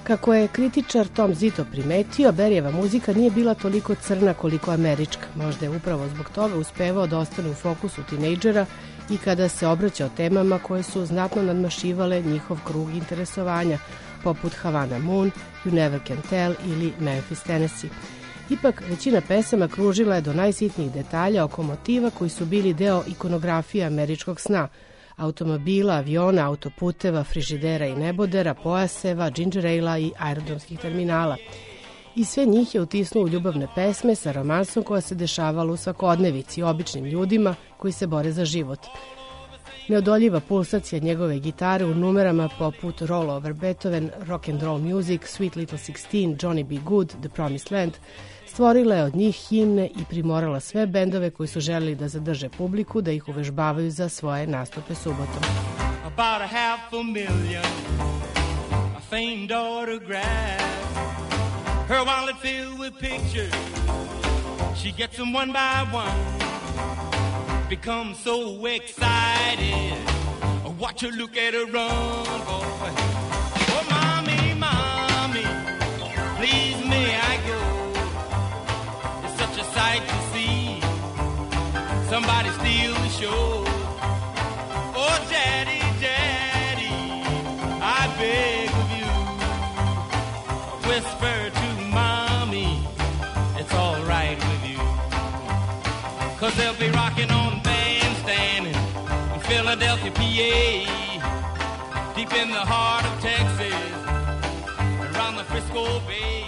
Kako je kritičar Tom Zito primetio, Berryjeva muzika nije bila toliko crna koliko američka. Možda je upravo zbog toga uspevao da ostane u fokusu tinejdžera i kada se obraća o temama koje su znatno nadmašivale njihov krug interesovanja, poput Havana Moon, You Never Can Tell ili Memphis, Tennessee. Ipak, većina pesama kružila je do najsitnijih detalja oko motiva koji su bili deo ikonografije američkog sna, automobila, aviona, autoputeva, frižidera i nebodera, pojaseva, ginger ale-a i aerodromskih terminala. I sve njih je utisnuo u ljubavne pesme sa romansom koja se dešavala u svakodnevici, običnim ljudima koji se bore za život. Neodoljiva pulsacija njegove gitare u numerama poput Roll Over Beethoven, Rock and Roll Music, Sweet Little Sixteen, Johnny B. Good, The Promised Land, stvorila je od njih himne i primorala sve bendove koji su želeli da zadrže publiku da ih uvežbavaju za svoje nastupe subotom. About a half a million, a famed autograph, her wallet filled with pictures, she gets them one by one, becomes so excited, watch her look at her run, boy. Oh, mommy, mommy, please may I go? It's such a sight to see, somebody steal the show. Oh, daddy, daddy, I beg of you, whisper to mommy, it's all right with you. Cause they'll be rocking on Bandstand in Philadelphia, P A, deep in the heart of Texas, around the Frisco Bay.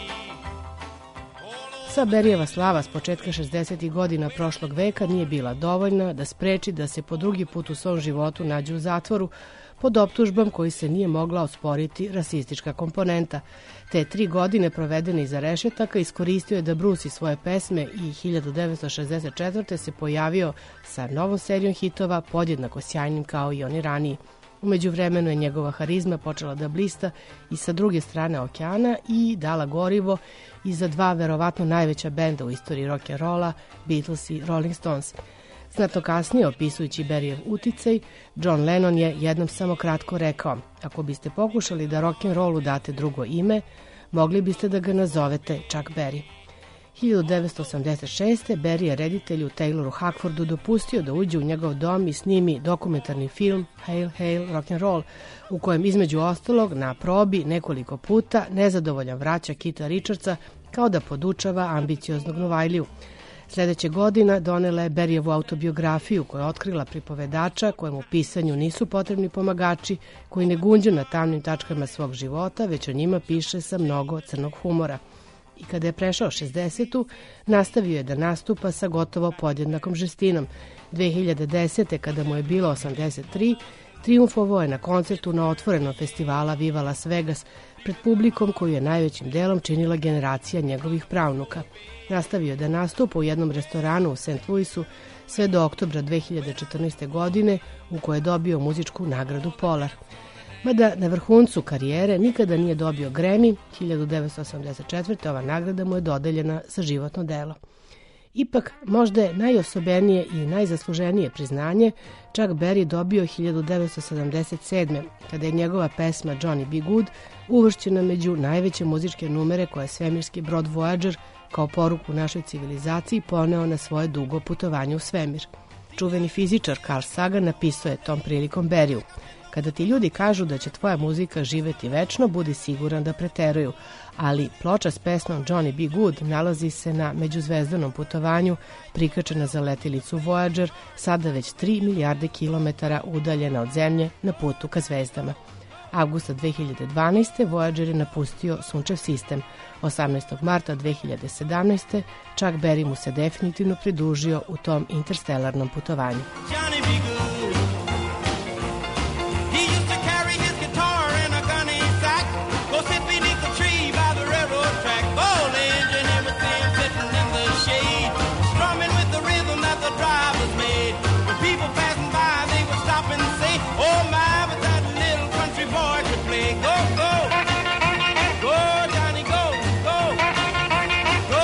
Sa Berryjeva slava s početka šezdesetih godina prošlog veka nije bila dovoljna da spreči da se po drugi put u svom životu nađe u zatvoru pod optužbom koji se nije mogla osporiti rasistička komponenta. Te tri godine provedene iza rešetaka iskoristio je da brusi svoje pesme i hiljadu devetsto šezdeset četvrte se pojavio sa novom serijom hitova podjednako sjajnim kao i oni raniji. U međuvremenu je njegova harizma počela da blista i sa druge strane okeana i dala gorivo i za dva verovatno najveća benda u istoriji rock'n'rolla, Beatles i Rolling Stones. Znatno kasnije, opisujući Berryjev uticaj, John Lennon je jednom samo kratko rekao: ako biste pokušali da rock'n'rollu date drugo ime, mogli biste da ga nazovete Chuck Berry. hiljadu devetsto osamdeset šeste. Berry je reditelju Tayloru Hackfordu dopustio da uđe u njegov dom i snimi dokumentarni film Hail, Hail, Rock'n'Roll, u kojem između ostalog na probi nekoliko puta nezadovoljan vraća Kita Richardsa kao da podučava ambicioznog Novajliju. Sljedeće godina donela je Berryevu autobiografiju koja je otkrila pripovedača kojem u pisanju nisu potrebni pomagači, koji ne gunđe na tamnim tačkama svog života, već o njima piše sa mnogo crnog humora. I kada je prešao šezdesetu, nastavio je da nastupa sa gotovo podjednakom žestinom. dve hiljade desete. kada mu je bilo osamdeset tri, triumfovao je na koncertu na otvorenom festivala Viva Las Vegas pred publikom koju je najvećim delom činila generacija njegovih pravnuka. Nastavio je da nastupa u jednom restoranu u Saint Louisu sve do oktobra dve hiljade četrnaeste. godine, u kojoj je dobio muzičku nagradu Polar. Mada na vrhuncu karijere nikada nije dobio Grammy, hiljadu devetsto osamdeset četvrte. ova nagrada mu je dodeljena za životno delo. Ipak, možda je najosobenije i najzasluženije priznanje Chuck Berry dobio hiljadu devetsto sedamdeset sedme. kada je njegova pesma Johnny B. Good uvršćena među najveće muzičke numere koje je svemirski brod Voyager kao poruku našoj civilizaciji poneo na svoje dugo putovanje u svemir. Čuveni fizičar Carl Sagan napisao je tom prilikom Berryu: kada ti ljudi kažu da će tvoja muzika živeti večno, budi siguran da preteruju, ali ploča s pesmom Johnny B. Good nalazi se na međuzvezdanom putovanju, prikačena za letilicu Voyager, sada već tri milijarde kilometara udaljena od Zemlje na putu ka zvezdama. Avgusta dve hiljade dvanaeste. Voyager je napustio Sunčev sistem. osamnaestog marta dve hiljade sedamnaeste. Chuck Berry mu se definitivno pridružio u tom interstelarnom putovanju.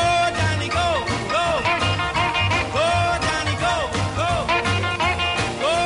Go,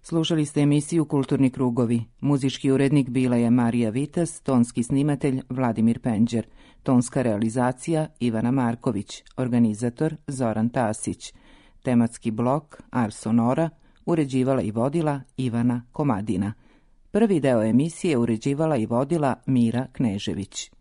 Slušali ste emisiju Kulturni krugovi. Muzički urednik bila je Marija Vitas, tonski snimatelj Vladimir Penđer, tonska realizacija Ivana Marković, organizator Zoran Tasić, tematski blok Ars Sonora uređivala i vodila Ivana Komadina. Prvi deo emisije uređivala i vodila Mira Knežević.